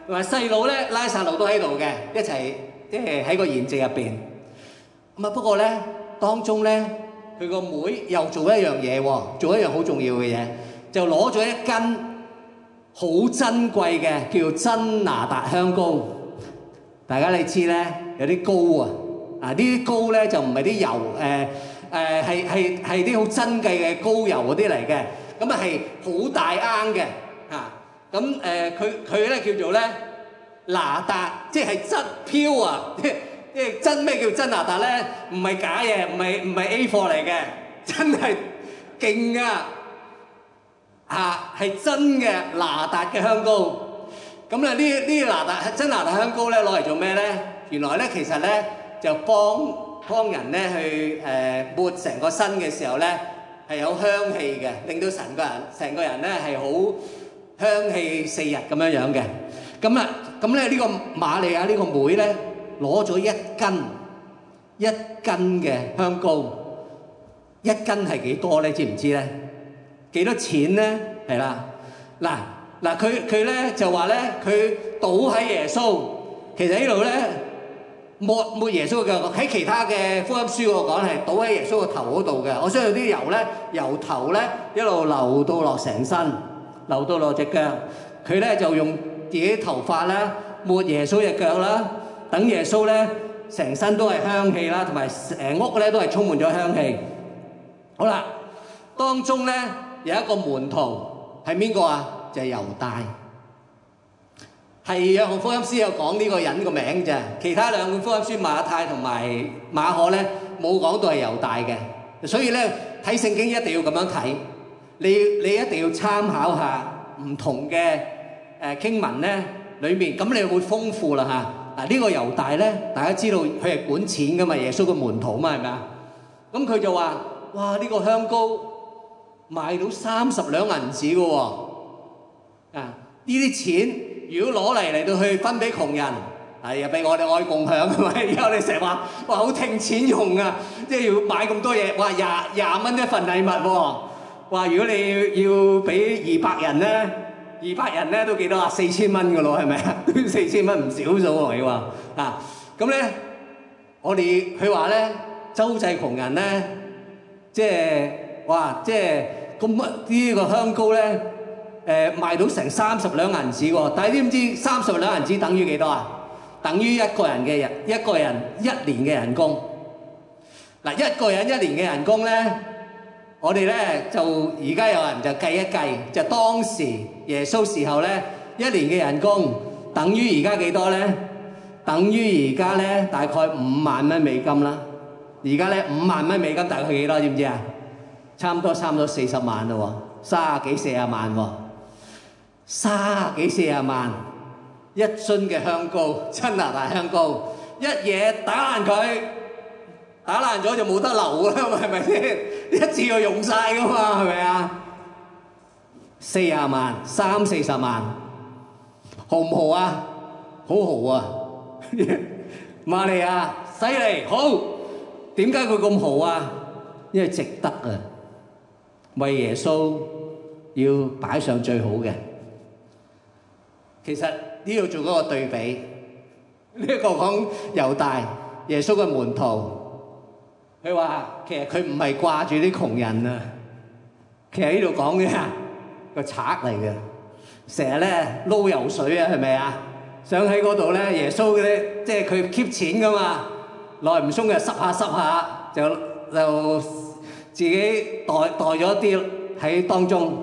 同埋細佬咧拉撒路都喺度嘅，一齊即係喺個筵席入邊。咁啊不過咧當中咧佢個妹又做一樣嘢喎，做一樣好重要嘅嘢，就攞咗一斤好珍貴嘅叫真拿達香膏。大家你知咧有啲膏啊，啊呢啲膏咧就唔係啲油，誒誒係係係啲好珍貴嘅膏油嗰啲嚟嘅，咁啊係好大罌嘅嚇。咁誒佢佢咧叫做咧拿達，即係真飄啊！即即係真咩叫真拿達咧？唔係假嘢，唔係唔係 A 貨嚟嘅，真係勁啊！嚇係真嘅拿達嘅香膏。咁咧呢呢啲拿達真拿達香膏咧攞嚟做咩咧？原來咧其實咧就幫幫人咧去誒抹成個身嘅時候咧係有香氣嘅，令到成個人成個人咧係好香氣四日咁樣樣嘅。咁啊咁咧呢個瑪利亞呢個妹咧攞咗一斤一斤嘅香膏，一斤係幾多咧？知唔知咧？幾多錢咧？係啦，嗱嗱佢佢咧就話咧佢倒喺耶穌，其實呢度咧抹抹耶穌嘅腳，喺其他嘅福音書我講係倒喺耶穌個頭嗰度嘅。我相信啲油咧由頭咧一路流到落成身，流到落隻腳。佢咧就用自己頭髮咧抹耶穌隻腳啦，等耶穌咧成身都係香氣啦，同埋成屋咧都係充滿咗香氣。好啦，當中咧有一個門徒係邊個啊？就係猶大。係約翰福音書有講呢個人個名咋，其他兩本福音書馬太同埋馬可咧冇講到係猶大嘅。所以咧睇聖經一定要咁樣睇，你你一定要參考下唔同嘅誒經文咧裏面，咁你會豐富啦嚇。嗱呢個猶大咧，大家知道佢係管錢噶嘛，耶穌嘅門徒嘛係咪啊？咁佢就話：哇！呢個香膏賣到三十兩銀子嘅喎，啊呢啲錢如果攞嚟嚟到去分俾窮人，係又俾我哋愛共享係咪？然後你成日話哇好聽錢用啊，即係要買咁多嘢，哇廿廿蚊一份禮物喎，哇如果你要俾二百人咧，二百人咧都幾多啊？四千蚊嘅咯係咪啊？四千蚊唔少數喎，你話啊咁咧，我哋佢話咧周濟窮人咧，即係哇即係咁乜呢個香膏咧？誒賣到成三十兩銀子喎，但係知唔知三十兩銀子等於幾多啊？等於一個人嘅人一個人一年嘅人工。嗱，一個人一年嘅人工咧，我哋咧就而家有人就計一計，就當時耶穌時候咧一年嘅人工等於而家幾多咧？等於而家咧大概五萬蚊美金啦。而家咧五萬蚊美金大概幾多？知唔知啊？差唔多差唔多四十萬嘞喎，三十幾四十萬喎。三十幾四十萬一樽嘅香膏，真拿大香膏，一嘢打爛佢，打爛咗就冇得留㗎啦，係咪先？一次過用晒㗎嘛，係咪啊？四十萬，三四十萬，豪唔豪啊？好豪啊！瑪利亞犀利，好，點解佢咁豪啊？因為值得啊，為耶穌要擺上最好嘅。其實呢度做嗰個對比，呢一個講猶大耶穌嘅門徒，佢話其實佢唔係掛住啲窮人啊，其實呢度講嘅個賊嚟嘅，成日咧撈油水啊，係咪啊？想喺嗰度咧，耶穌咧即係佢 keep 錢噶嘛，耐唔鬆就濕下濕下，就就自己袋袋咗啲喺當中。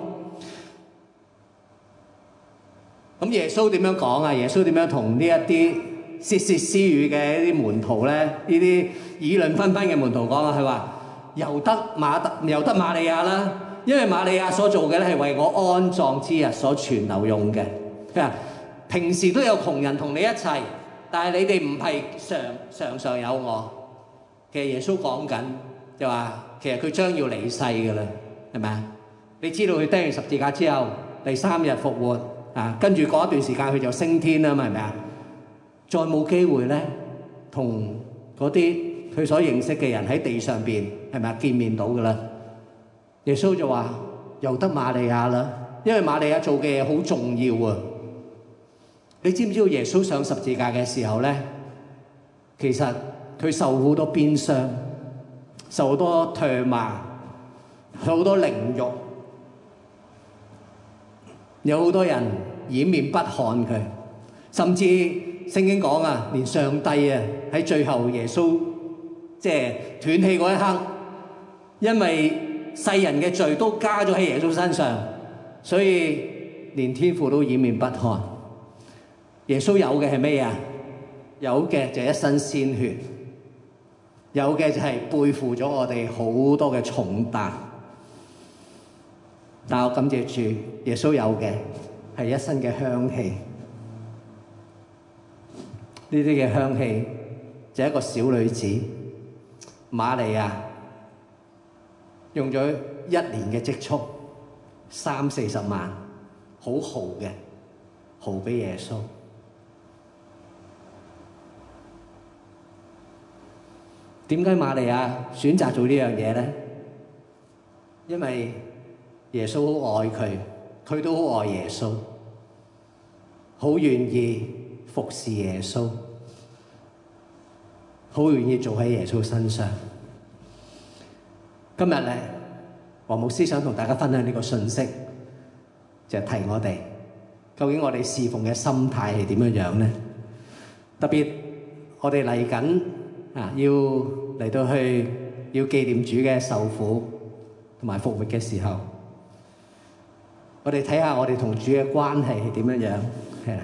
咁耶穌點樣講啊？耶穌點樣同呢一啲竊竊私語嘅一啲門徒咧？呢啲議論紛紛嘅門徒講啊，佢話由得馬特由得瑪利亞啦，因為瑪利亞所做嘅咧係為我安葬之日所存留用嘅。佢話平時都有窮人同你一齊，但係你哋唔係常常常有我。其實耶穌講緊就話，其實佢將要離世㗎啦，係咪啊？你知道佢釘完十字架之後，第三日復活。啊，跟住過一段時間佢就升天啦嘛，係咪啊？再冇機會咧，同嗰啲佢所認識嘅人喺地上邊係咪啊見面到㗎啦？耶穌就話：由得瑪利亞啦，因為瑪利亞做嘅嘢好重要啊！ 你知唔知道耶穌上十字架嘅時候咧，其實佢受好多鞭傷，受好多唾罵，受好多凌辱，有好多人掩面不看佢，甚至聖經講啊，連上帝啊喺最後耶穌即係斷氣嗰一刻，因為世人嘅罪都加咗喺耶穌身上，所以連天父都掩面不看。耶穌有嘅係咩啊？有嘅就係一身鮮血，有嘅就係背負咗我哋好多嘅重擔。但我感謝主，耶穌有嘅係一身嘅香氣。呢啲嘅香氣就係一個小女子瑪利亞，用咗一年嘅積蓄，三四十萬，好豪嘅豪俾耶穌。點解瑪利亞選擇做呢樣嘢咧？因為耶穌好愛佢，佢都好愛耶穌，好願意服侍耶穌，好願意做喺耶穌身上。今日咧，黃牧師想同大家分享呢個信息，就係提我哋究竟我哋侍奉嘅心態係點樣樣咧？特別我哋嚟緊啊，要嚟到去要紀念主嘅受苦同埋復活嘅時候，我哋睇下我哋同主嘅關係係點樣樣，係啦。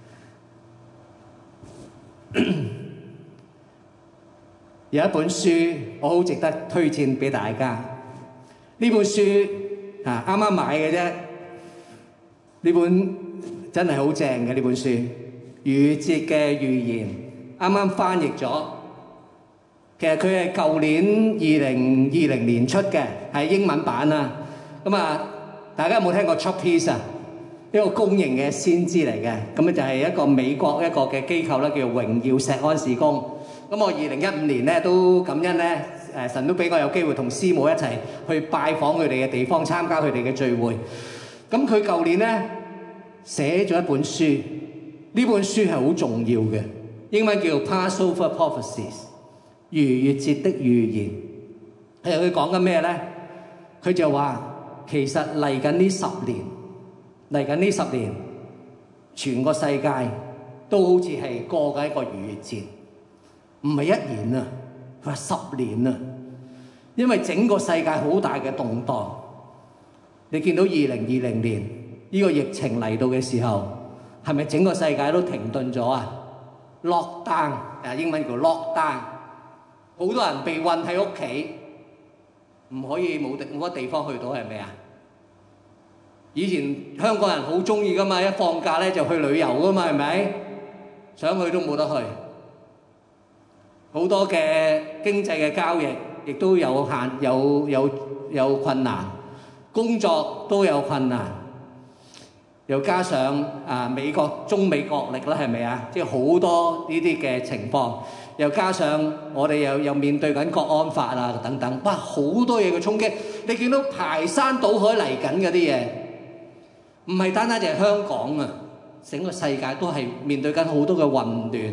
有一本書我好值得推薦俾大家，呢本書啊啱啱買嘅啫，呢本真係好正嘅呢本書，逾越節嘅預言啱啱翻譯咗。其實佢係舊年二零二零年出嘅，係英文版啊。咁啊，大家有冇聽過 Chuck Peace 啊？一個公認嘅先知嚟嘅，咁咧就係一個美國一個嘅機構咧，叫做榮耀錫安事工。咁我二零一五年咧都感恩咧，誒神都俾我有機會同師母一齊去拜訪佢哋嘅地方，參加佢哋嘅聚會。咁佢舊年咧寫咗一本書，呢本書係好重要嘅，英文叫 Passover Prophecies。逾越節的預言，其實佢講緊咩咧？佢就話其實嚟緊呢十年，嚟緊呢十年，全個世界都好似係過緊一個逾越節，唔係一年啊，佢話十年啊，因為整個世界好大嘅動盪。你見到二零二零年呢個疫情嚟到嘅時候，係咪整個世界都停頓咗啊？Lockdown，啊英文叫 lockdown。好多人被困喺屋企，唔可以冇地冇乜地方去到，係咪啊？以前香港人好中意噶嘛，一放假咧就去旅遊噶嘛，係咪？想去都冇得去。好多嘅經濟嘅交易亦都有限，有有有困難，工作都有困難，又加上啊美國中美角力啦，係咪啊？即係好多呢啲嘅情況。又加上我哋又又面對緊國安法啊等等，哇好多嘢嘅衝擊，你見到排山倒海嚟緊嗰啲嘢，唔係單單淨係香港啊，整個世界都係面對緊好多嘅混亂，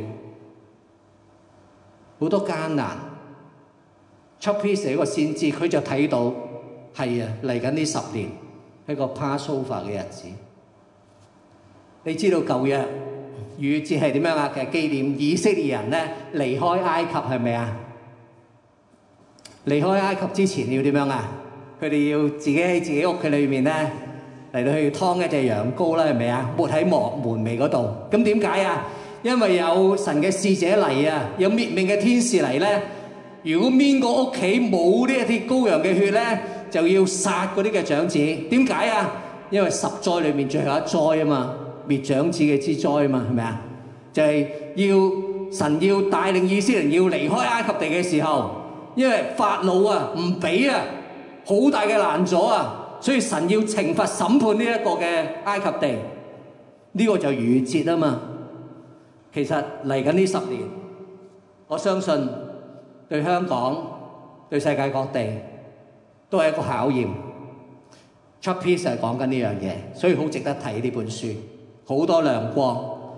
好多艱難。Chuck Peace 一個先知，佢就睇到係啊嚟緊呢十年係個 Passover 嘅日子。你知道舊約逾越節係點樣啊？其實紀念以色列人咧離開埃及，係咪啊？離開埃及之前要點樣啊？佢哋要自己喺自己屋企裏面咧嚟到去劏一隻羊羔啦，係咪啊？抹喺門門楣嗰度。咁點解啊？因為有神嘅使者嚟啊，有滅命嘅天使嚟咧。如果邊個屋企冇呢一啲羔羊嘅血咧，就要殺嗰啲嘅長子。點解啊？因為十災裏面最後一災啊嘛。滅長子嘅之災啊嘛，係咪啊？就係要神要帶領以色列人要離開埃及地嘅時候，因為法老啊唔俾啊，好大嘅難阻啊，所以神要懲罰審判呢一個嘅埃及地，呢個就逾越節啊嘛。其實嚟緊呢十年，我相信對香港、對世界各地都係一個考驗。Chuck Peace係講緊呢樣嘢，所以好值得睇呢本書。好多亮光，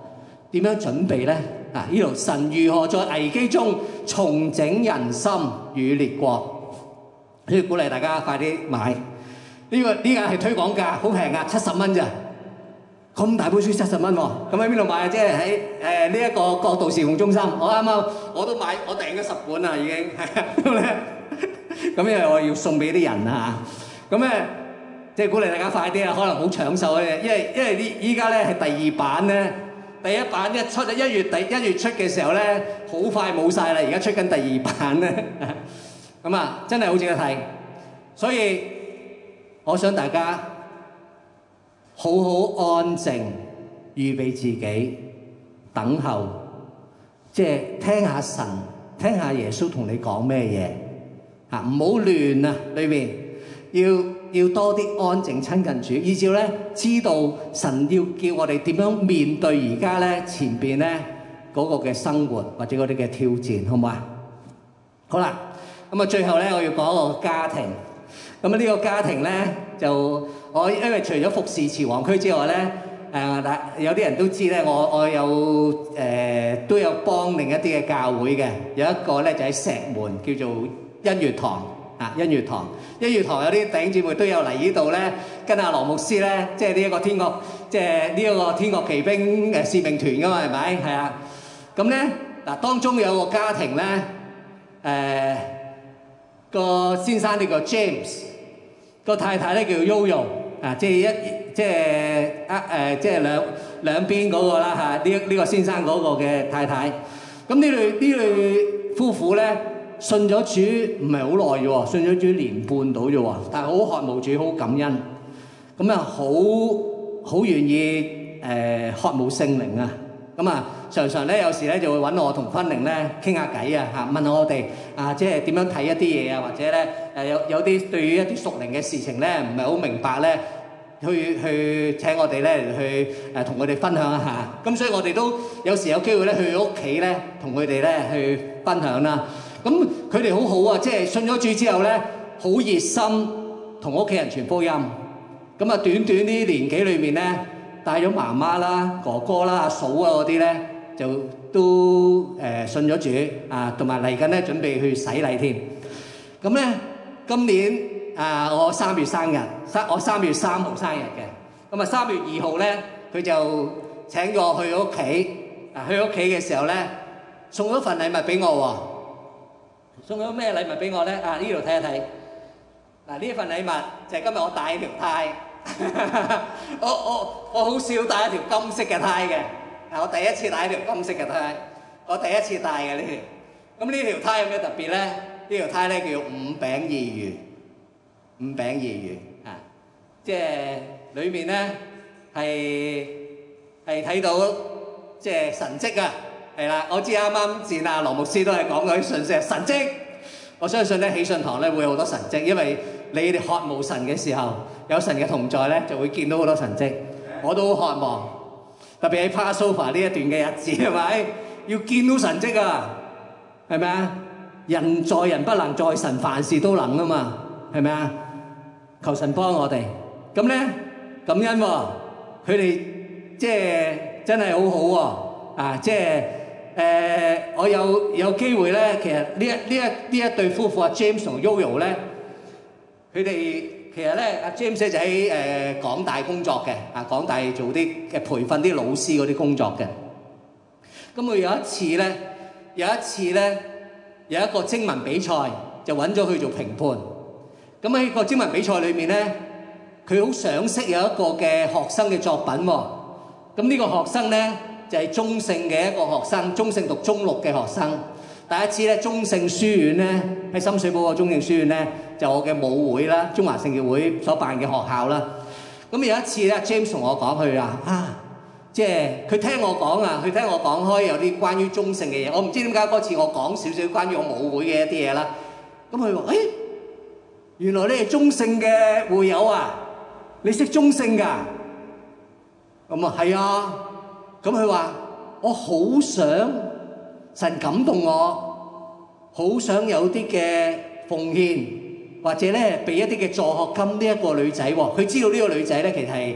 點樣準備咧？啊，呢度神如何在危機中重整人心與列國，所以鼓勵大家快啲買。呢個呢個係推廣價，好平㗎，七十蚊咋？咁大本書七十蚊喎，咁喺邊度買啊？即係喺誒呢一個國度侍奉中心。我啱啱我都買，我訂咗十本啦已經。咁咧，咁因為我要送俾啲人啊，咁咧即係鼓勵大家快啲啊，可能好搶手嘅，因為因為呢依家咧係第二版咧。第一版一出一月第一月出嘅時候咧，好快冇曬啦。而家出緊第二版咧，咁啊真係好值得睇。所以我想大家好好安靜，預備自己等候，即係聽下神，聽下耶穌同你講咩嘢嚇，唔好亂啊！裏邊要要多啲安靜親近主，以至咧知道神要叫我哋點樣面對而家咧前邊咧嗰個嘅生活或者嗰啲嘅挑戰，好唔好啊？好啦，咁啊最後咧我要講個家庭。咁啊呢個家庭咧就我因為除咗服侍慈皇區之外咧，誒嗱有啲人都知咧，我我有誒都有幫另一啲嘅教會嘅，有一個咧就喺石門叫做欣悅堂。啊！欣悅堂，欣悅堂有啲弟兄姊妹都有嚟呢度咧，跟阿羅牧師咧，即係呢一個天國，即係呢一個天國奇兵誒使命團噶嘛，係咪？係啊。咁咧嗱，當中有個家庭咧，誒個先生呢個 James，個太太咧叫 Yoyo，啊，即係一即係啊誒，即係兩兩邊嗰個啦嚇，呢呢個先生嗰個嘅太太。咁呢對呢對夫婦咧。信咗主唔係好耐啫喎，信咗主年半到啫喎，但係好渴慕主，好感恩，咁啊好好願意誒渴慕聖靈啊，咁啊常常咧有時咧就會揾我同芬玲咧傾下偈啊嚇，問下我哋啊即係點樣睇一啲嘢啊，或者咧誒有有啲對於一啲屬靈嘅事情咧唔係好明白咧，去去請我哋咧去誒同佢哋分享一下，咁所以我哋都有時有機會咧去屋企咧同佢哋咧去分享啦。咁佢哋好好啊，即係信咗主之後咧，好熱心同屋企人傳福音。咁啊，短短啲年紀裏面咧，帶咗媽媽啦、哥哥啦、阿嫂啊嗰啲咧，就都誒信咗主啊，同埋嚟緊咧準備去洗禮添。咁咧，今年啊，我三月生日，三我三月三號生日嘅。咁啊，三月二號咧，佢就請咗我去屋企。啊，去屋企嘅時候咧，送咗份禮物俾我喎。送咗咩禮物俾我咧？啊，呢度睇一睇。嗱，呢份禮物就係今日我戴條呔。我我我好少戴一條金色嘅呔嘅。嗱，我第一次戴一條金色嘅呔，我第一次戴嘅呢條。咁呢條呔有咩特別咧？呢條呔咧叫五餅二魚。五餅二魚啊，即係裏面咧係係睇到即係神蹟啊！係啦，我知啱啱見阿羅牧師都係講嗰啲信息神蹟，我相信咧喜信堂咧會有好多神蹟，因為你哋渴慕神嘅時候，有神嘅同在咧，就會見到好多神蹟。我都好渴望，特別喺 Passover 呢一段嘅日子係咪？要見到神蹟啊，係咪啊？人在人不能，在神凡事都能啊嘛，係咪啊？求神幫我哋。咁咧感恩喎，佢哋即係真係好好喎，啊即係。誒、呃，我有有機會咧，其實呢一呢一呢一對夫婦阿 James 同 Yoyo 咧，佢哋其實咧阿 James 就喺誒、呃、港大工作嘅，啊港大做啲嘅培訓啲老師嗰啲工作嘅。咁佢有一次咧，有一次咧有一個徵文比賽，就揾咗佢做評判。咁喺個徵文比賽裏面咧，佢好賞識有一個嘅學生嘅作品喎。咁呢個學生咧，就係中聖嘅一個學生，中聖讀中六嘅學生。第一次咧，中聖書院咧喺深水埗個中聖書院咧，就我嘅舞會啦，中華聖教會所辦嘅學校啦。咁有一次咧 ，James 同我講佢啊，啊，即係佢聽我講啊，佢聽我講開有啲關於中聖嘅嘢。我唔知點解嗰次我講少少關於我舞會嘅一啲嘢啦。咁佢話：誒，原來你係中聖嘅會友啊？你識中聖㗎？咁啊，係啊。咁佢話：我好想神感動我，好想有啲嘅奉獻，或者咧俾一啲嘅助學金呢一個女仔喎。佢知道呢個女仔咧其實係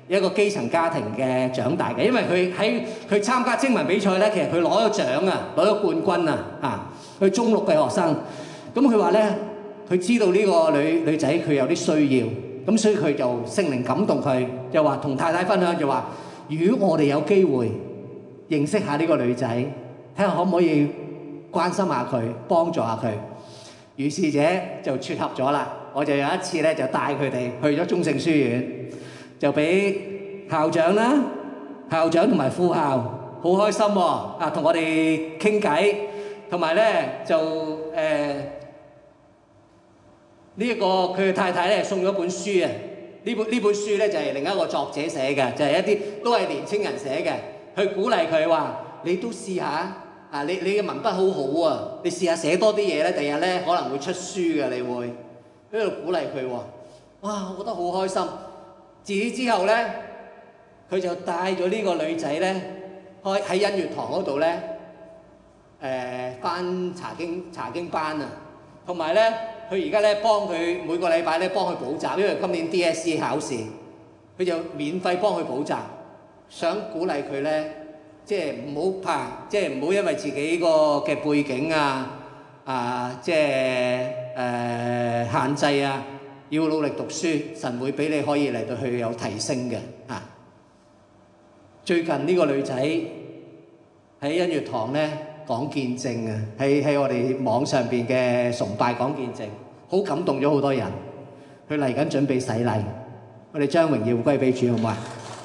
一個基層家庭嘅長大嘅，因為佢喺佢參加徵文比賽咧，其實佢攞咗獎啊，攞咗冠軍啊，啊，佢中六嘅學生。咁佢話咧，佢知道呢個女女仔佢有啲需要，咁所以佢就聖靈感動佢，就話同太太分享，就話如果我哋有機會認識下呢個女仔，睇下可唔可以關心下佢，幫助下佢。於是者就撮合咗啦。我就有一次咧，就帶佢哋去咗中聖書院，就俾校長啦、校長同埋副校好開心喎，啊同我哋傾偈，同埋咧就誒呢一個佢嘅太太咧送咗本書啊，呢本呢本書咧就係另一個作者寫嘅，就係一啲都係年青人寫嘅，去鼓勵佢話：你都試下啊！你你嘅文筆好好啊，你試下寫多啲嘢咧，第日咧可能會出書嘅，你會。喺度鼓勵佢喎，哇！我覺得好開心。自此之後咧，佢就帶咗呢個女仔咧，開喺欣悅堂嗰度咧，誒返查經查經班啊，同埋咧，佢而家咧幫佢每個禮拜咧幫佢補習，因為今年 D S C 考試，佢就免費幫佢補習，想鼓勵佢咧，即係唔好怕，即係唔好因為自己個嘅背景啊。啊，即係誒限制啊，要努力讀書，神會俾你可以嚟到去有提升嘅啊。最近呢個女仔喺欣悅堂咧講見證啊，喺喺我哋網上邊嘅崇拜講見證，好感動咗好多人。佢嚟緊準備洗禮，我哋將榮耀歸俾主，好唔好啊？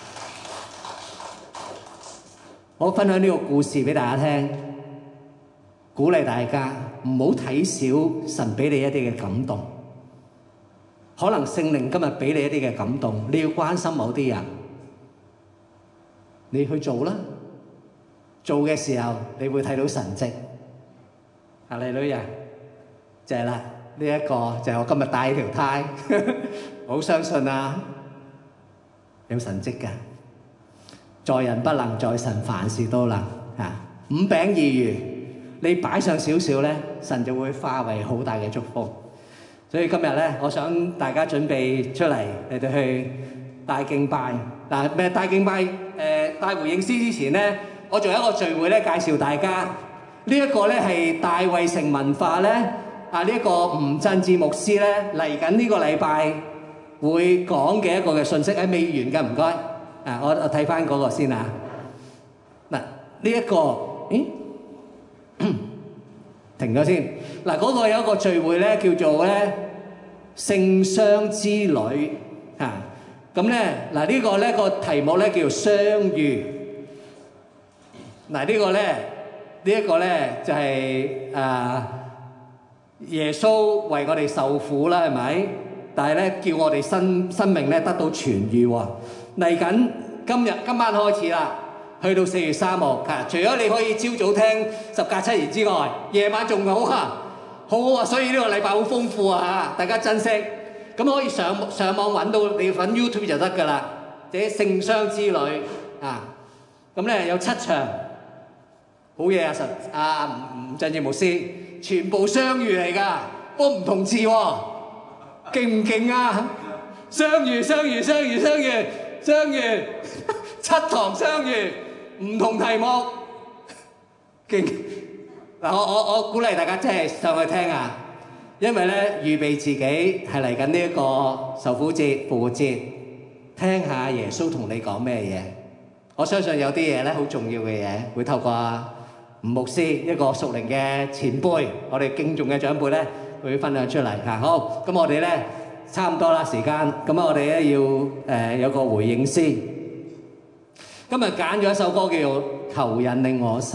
我分享呢個故事俾大家聽，鼓勵大家唔好睇小神俾你一啲嘅感動。可能聖靈今日俾你一啲嘅感動，你要關心某啲人，你去做啦。做嘅時候，你會睇到神蹟。哈利路亞，就係啦。呢一個就係我今日帶條呔，好相信啊，有神蹟㗎。在人不能，在神凡事都能嚇。五餅二魚，你擺上少少咧，神就會化為好大嘅祝福。所以今日咧，我想大家準備出嚟嚟到去帶敬拜。嗱，咩帶敬拜？誒帶回應詩之前咧，我仲有一個聚會咧，介紹大家。呢一個咧係大衛城文化咧，啊呢一個吳振志牧師咧嚟緊呢個禮拜會講嘅一個嘅信息，喺未完㗎，唔該。啊，我我睇翻嗰個先啊。嗱，呢一個，咦？停咗先。嗱，嗰個有一個聚會咧，叫做咧聖雙之旅嚇。咁咧，嗱呢個咧個題目咧叫相遇。嗱呢個咧，呢一個咧就係啊耶穌為我哋受苦啦，係咪？但係咧叫我哋生生命咧得到痊癒喎。嚟緊今日今晚開始啦，去到四月三號。除咗你可以朝早聽十架七言之外，夜晚仲好啊，好好啊！所以呢個禮拜好豐富啊，大家珍惜。咁可以上上網揾到，你揾 YouTube 就得㗎啦。這聖雙之旅啊，咁咧有七場，好嘢啊！神啊，吳吳振志牧師，全部相遇嚟㗎，不過唔同字喎，勁唔勁啊？相遇相遇相遇相遇。相遇七堂相遇，唔同題目，勁嗱！我我我鼓勵大家真係上去聽啊，因為咧預備自己係嚟緊呢一個受苦節、復活節，聽下耶穌同你講咩嘢。我相信有啲嘢咧好重要嘅嘢，會透過吳牧師一個屬靈嘅前輩，我哋敬重嘅長輩咧，會分享出嚟嚇。好，咁我哋咧。差唔多啦時間，咁啊我哋咧要誒有個回應詩。今日揀咗一首歌叫做《求引領我心》。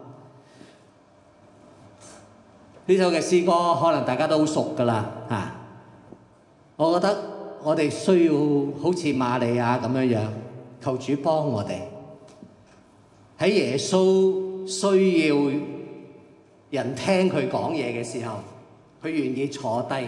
呢首嘅詩歌可能大家都好熟㗎啦嚇。我覺得我哋需要好似瑪利亞咁樣樣，求主幫我哋喺耶穌需要人聽佢講嘢嘅時候，佢願意坐低。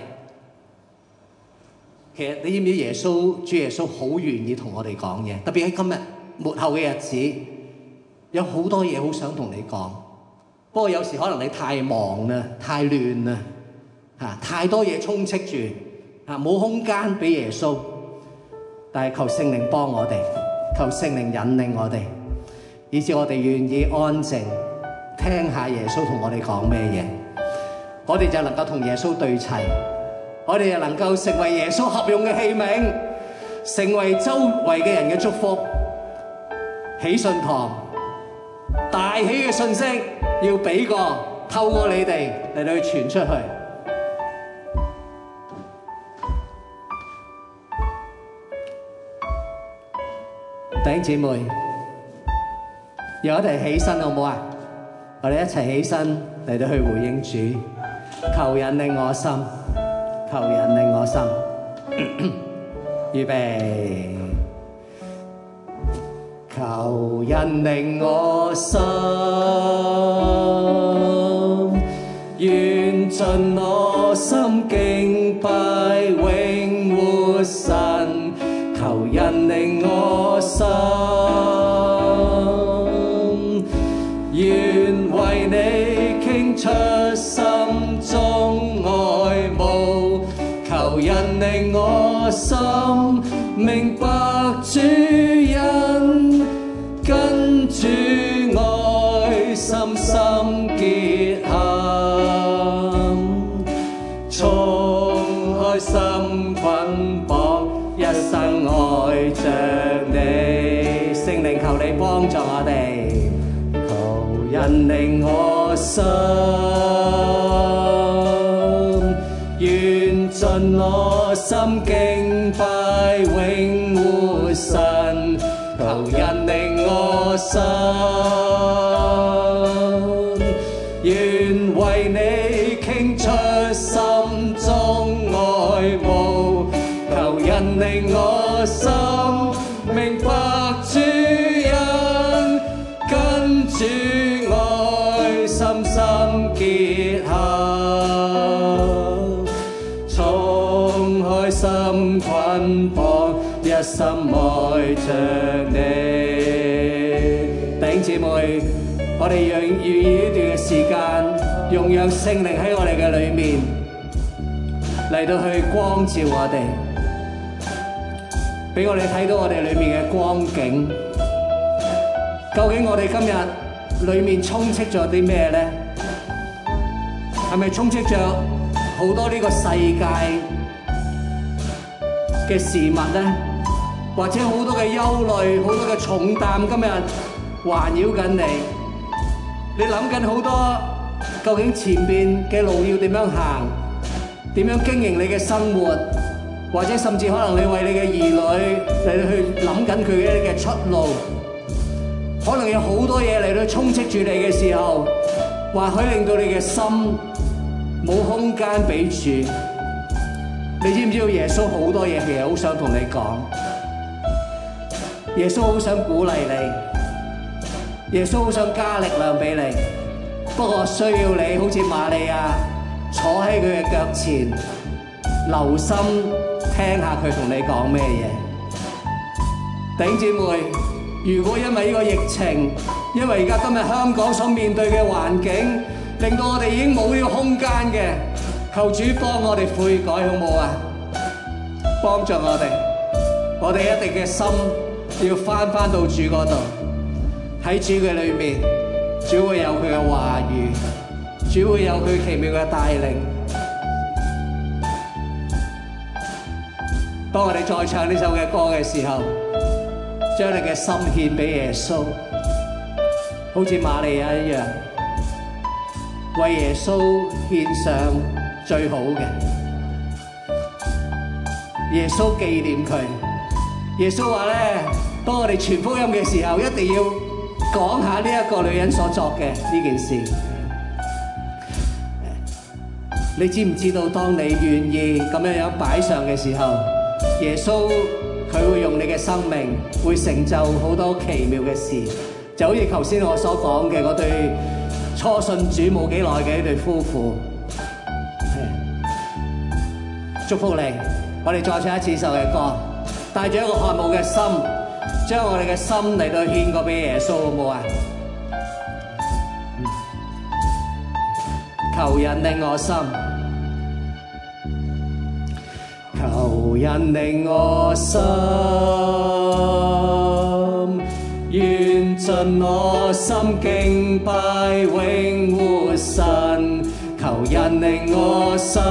其實你知唔知耶穌主耶穌好願意同我哋講嘢，特別喺今日末後嘅日子，有好多嘢好想同你講。不過有時可能你太忙啦，太亂啦，嚇太多嘢充斥住，嚇冇空間俾耶穌。 但係求聖靈幫我哋，求聖靈引領我哋，以致我哋願意安靜聽下耶穌同我哋講咩嘢，我哋就能夠同耶穌對齊，我哋就能夠成為耶穌合用嘅器皿，成為周圍嘅人嘅祝福。喜信堂大喜嘅信息要俾個透過你哋嚟到去傳出去。弟兄姊妹，讓我哋起身好唔好啊？我哋一齊起身嚟到去回應主，求引領我心，求引領我心。預備，求引領我心，願盡我心敬拜永活神，求引領我心，願為你傾出心中愛慕，求引領我心，明白主恩，跟主愛深深結合，鬆開心捆綁，一生愛着你。聖靈求你幫助我哋，求引領我心，願盡我心敬拜永活神，求引領我心，願為你傾出心中愛慕，求引領我心，明白主恩，跟主愛深深結合，鬆開心捆綁，一心愛着你。弟兄姊妹，我哋讓願意呢段嘅時間，容讓聖靈喺我哋嘅裏面嚟到去光照我哋，俾我哋睇到我哋裏面嘅光景。究竟我哋今日裏面充斥咗啲咩咧？係咪充斥着好多呢個世界嘅事物咧？或者好多嘅憂慮，好多嘅重擔今日環繞緊你？你諗緊好多，究竟前邊嘅路要點樣行？點樣經營你嘅生活？或者甚至可能你為你嘅兒女嚟去諗緊佢嘅嘅出路，可能有好多嘢嚟到充斥住你嘅時候，或許令到你嘅心冇空間俾住。你知唔知道耶穌好多嘢其實好想同你講？耶穌好想鼓勵你，耶穌好想加力量俾你，不過需要你好似瑪利亞坐喺佢嘅腳前，留心聽下佢同你講咩嘢。弟兄姊妹，如果因為呢個疫情，因為而家今日香港所面對嘅環境，令到我哋已經冇呢個空間嘅，求主幫我哋悔改好唔好啊？幫助我哋，我哋一定嘅心要翻翻到主嗰度，喺主嘅裏面，主會有佢嘅話語，主會有佢奇妙嘅帶領。當我哋再唱呢首嘅歌嘅時候，將你嘅心獻俾耶穌，好似瑪利亞一樣，為耶穌獻上最好嘅。耶穌紀念佢。耶穌話咧，當我哋傳福音嘅時候，一定要講下呢一個女人所作嘅呢件事。你知唔知道，當你願意咁樣樣擺上嘅時候，耶穌佢會用你嘅生命，會成就好多奇妙嘅事。就好似頭先我所講嘅嗰對初信主冇幾耐嘅一對夫婦。祝福你！我哋再唱一次首嘅歌，帶住一個渴慕嘅心，將我哋嘅心嚟到獻過俾耶穌，好唔好啊？求引領我心，求求引領我心，願盡我心敬拜永活神，求引領我心，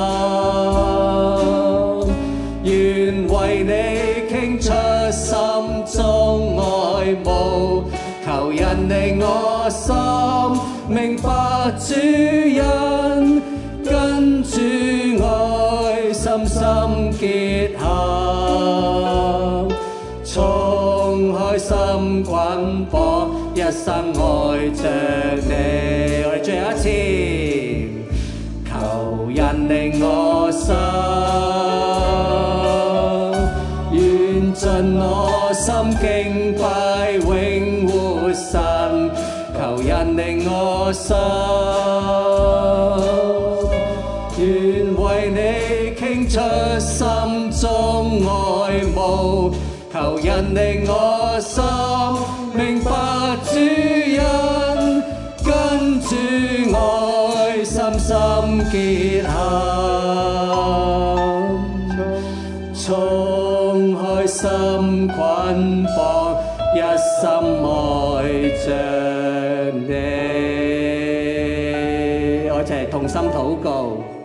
願為你傾出心中愛慕，求引領我心，明白主恩，跟主愛深深結合，衝開心捆綁，一生愛着你。我哋最後一次，求引領我心，願盡我心敬拜永活神，求引領我心，願為你傾出心中愛慕，求引領我心，明白主恩，跟主愛深深結合，衝開心捆綁，一心愛着你。我哋同心禱告。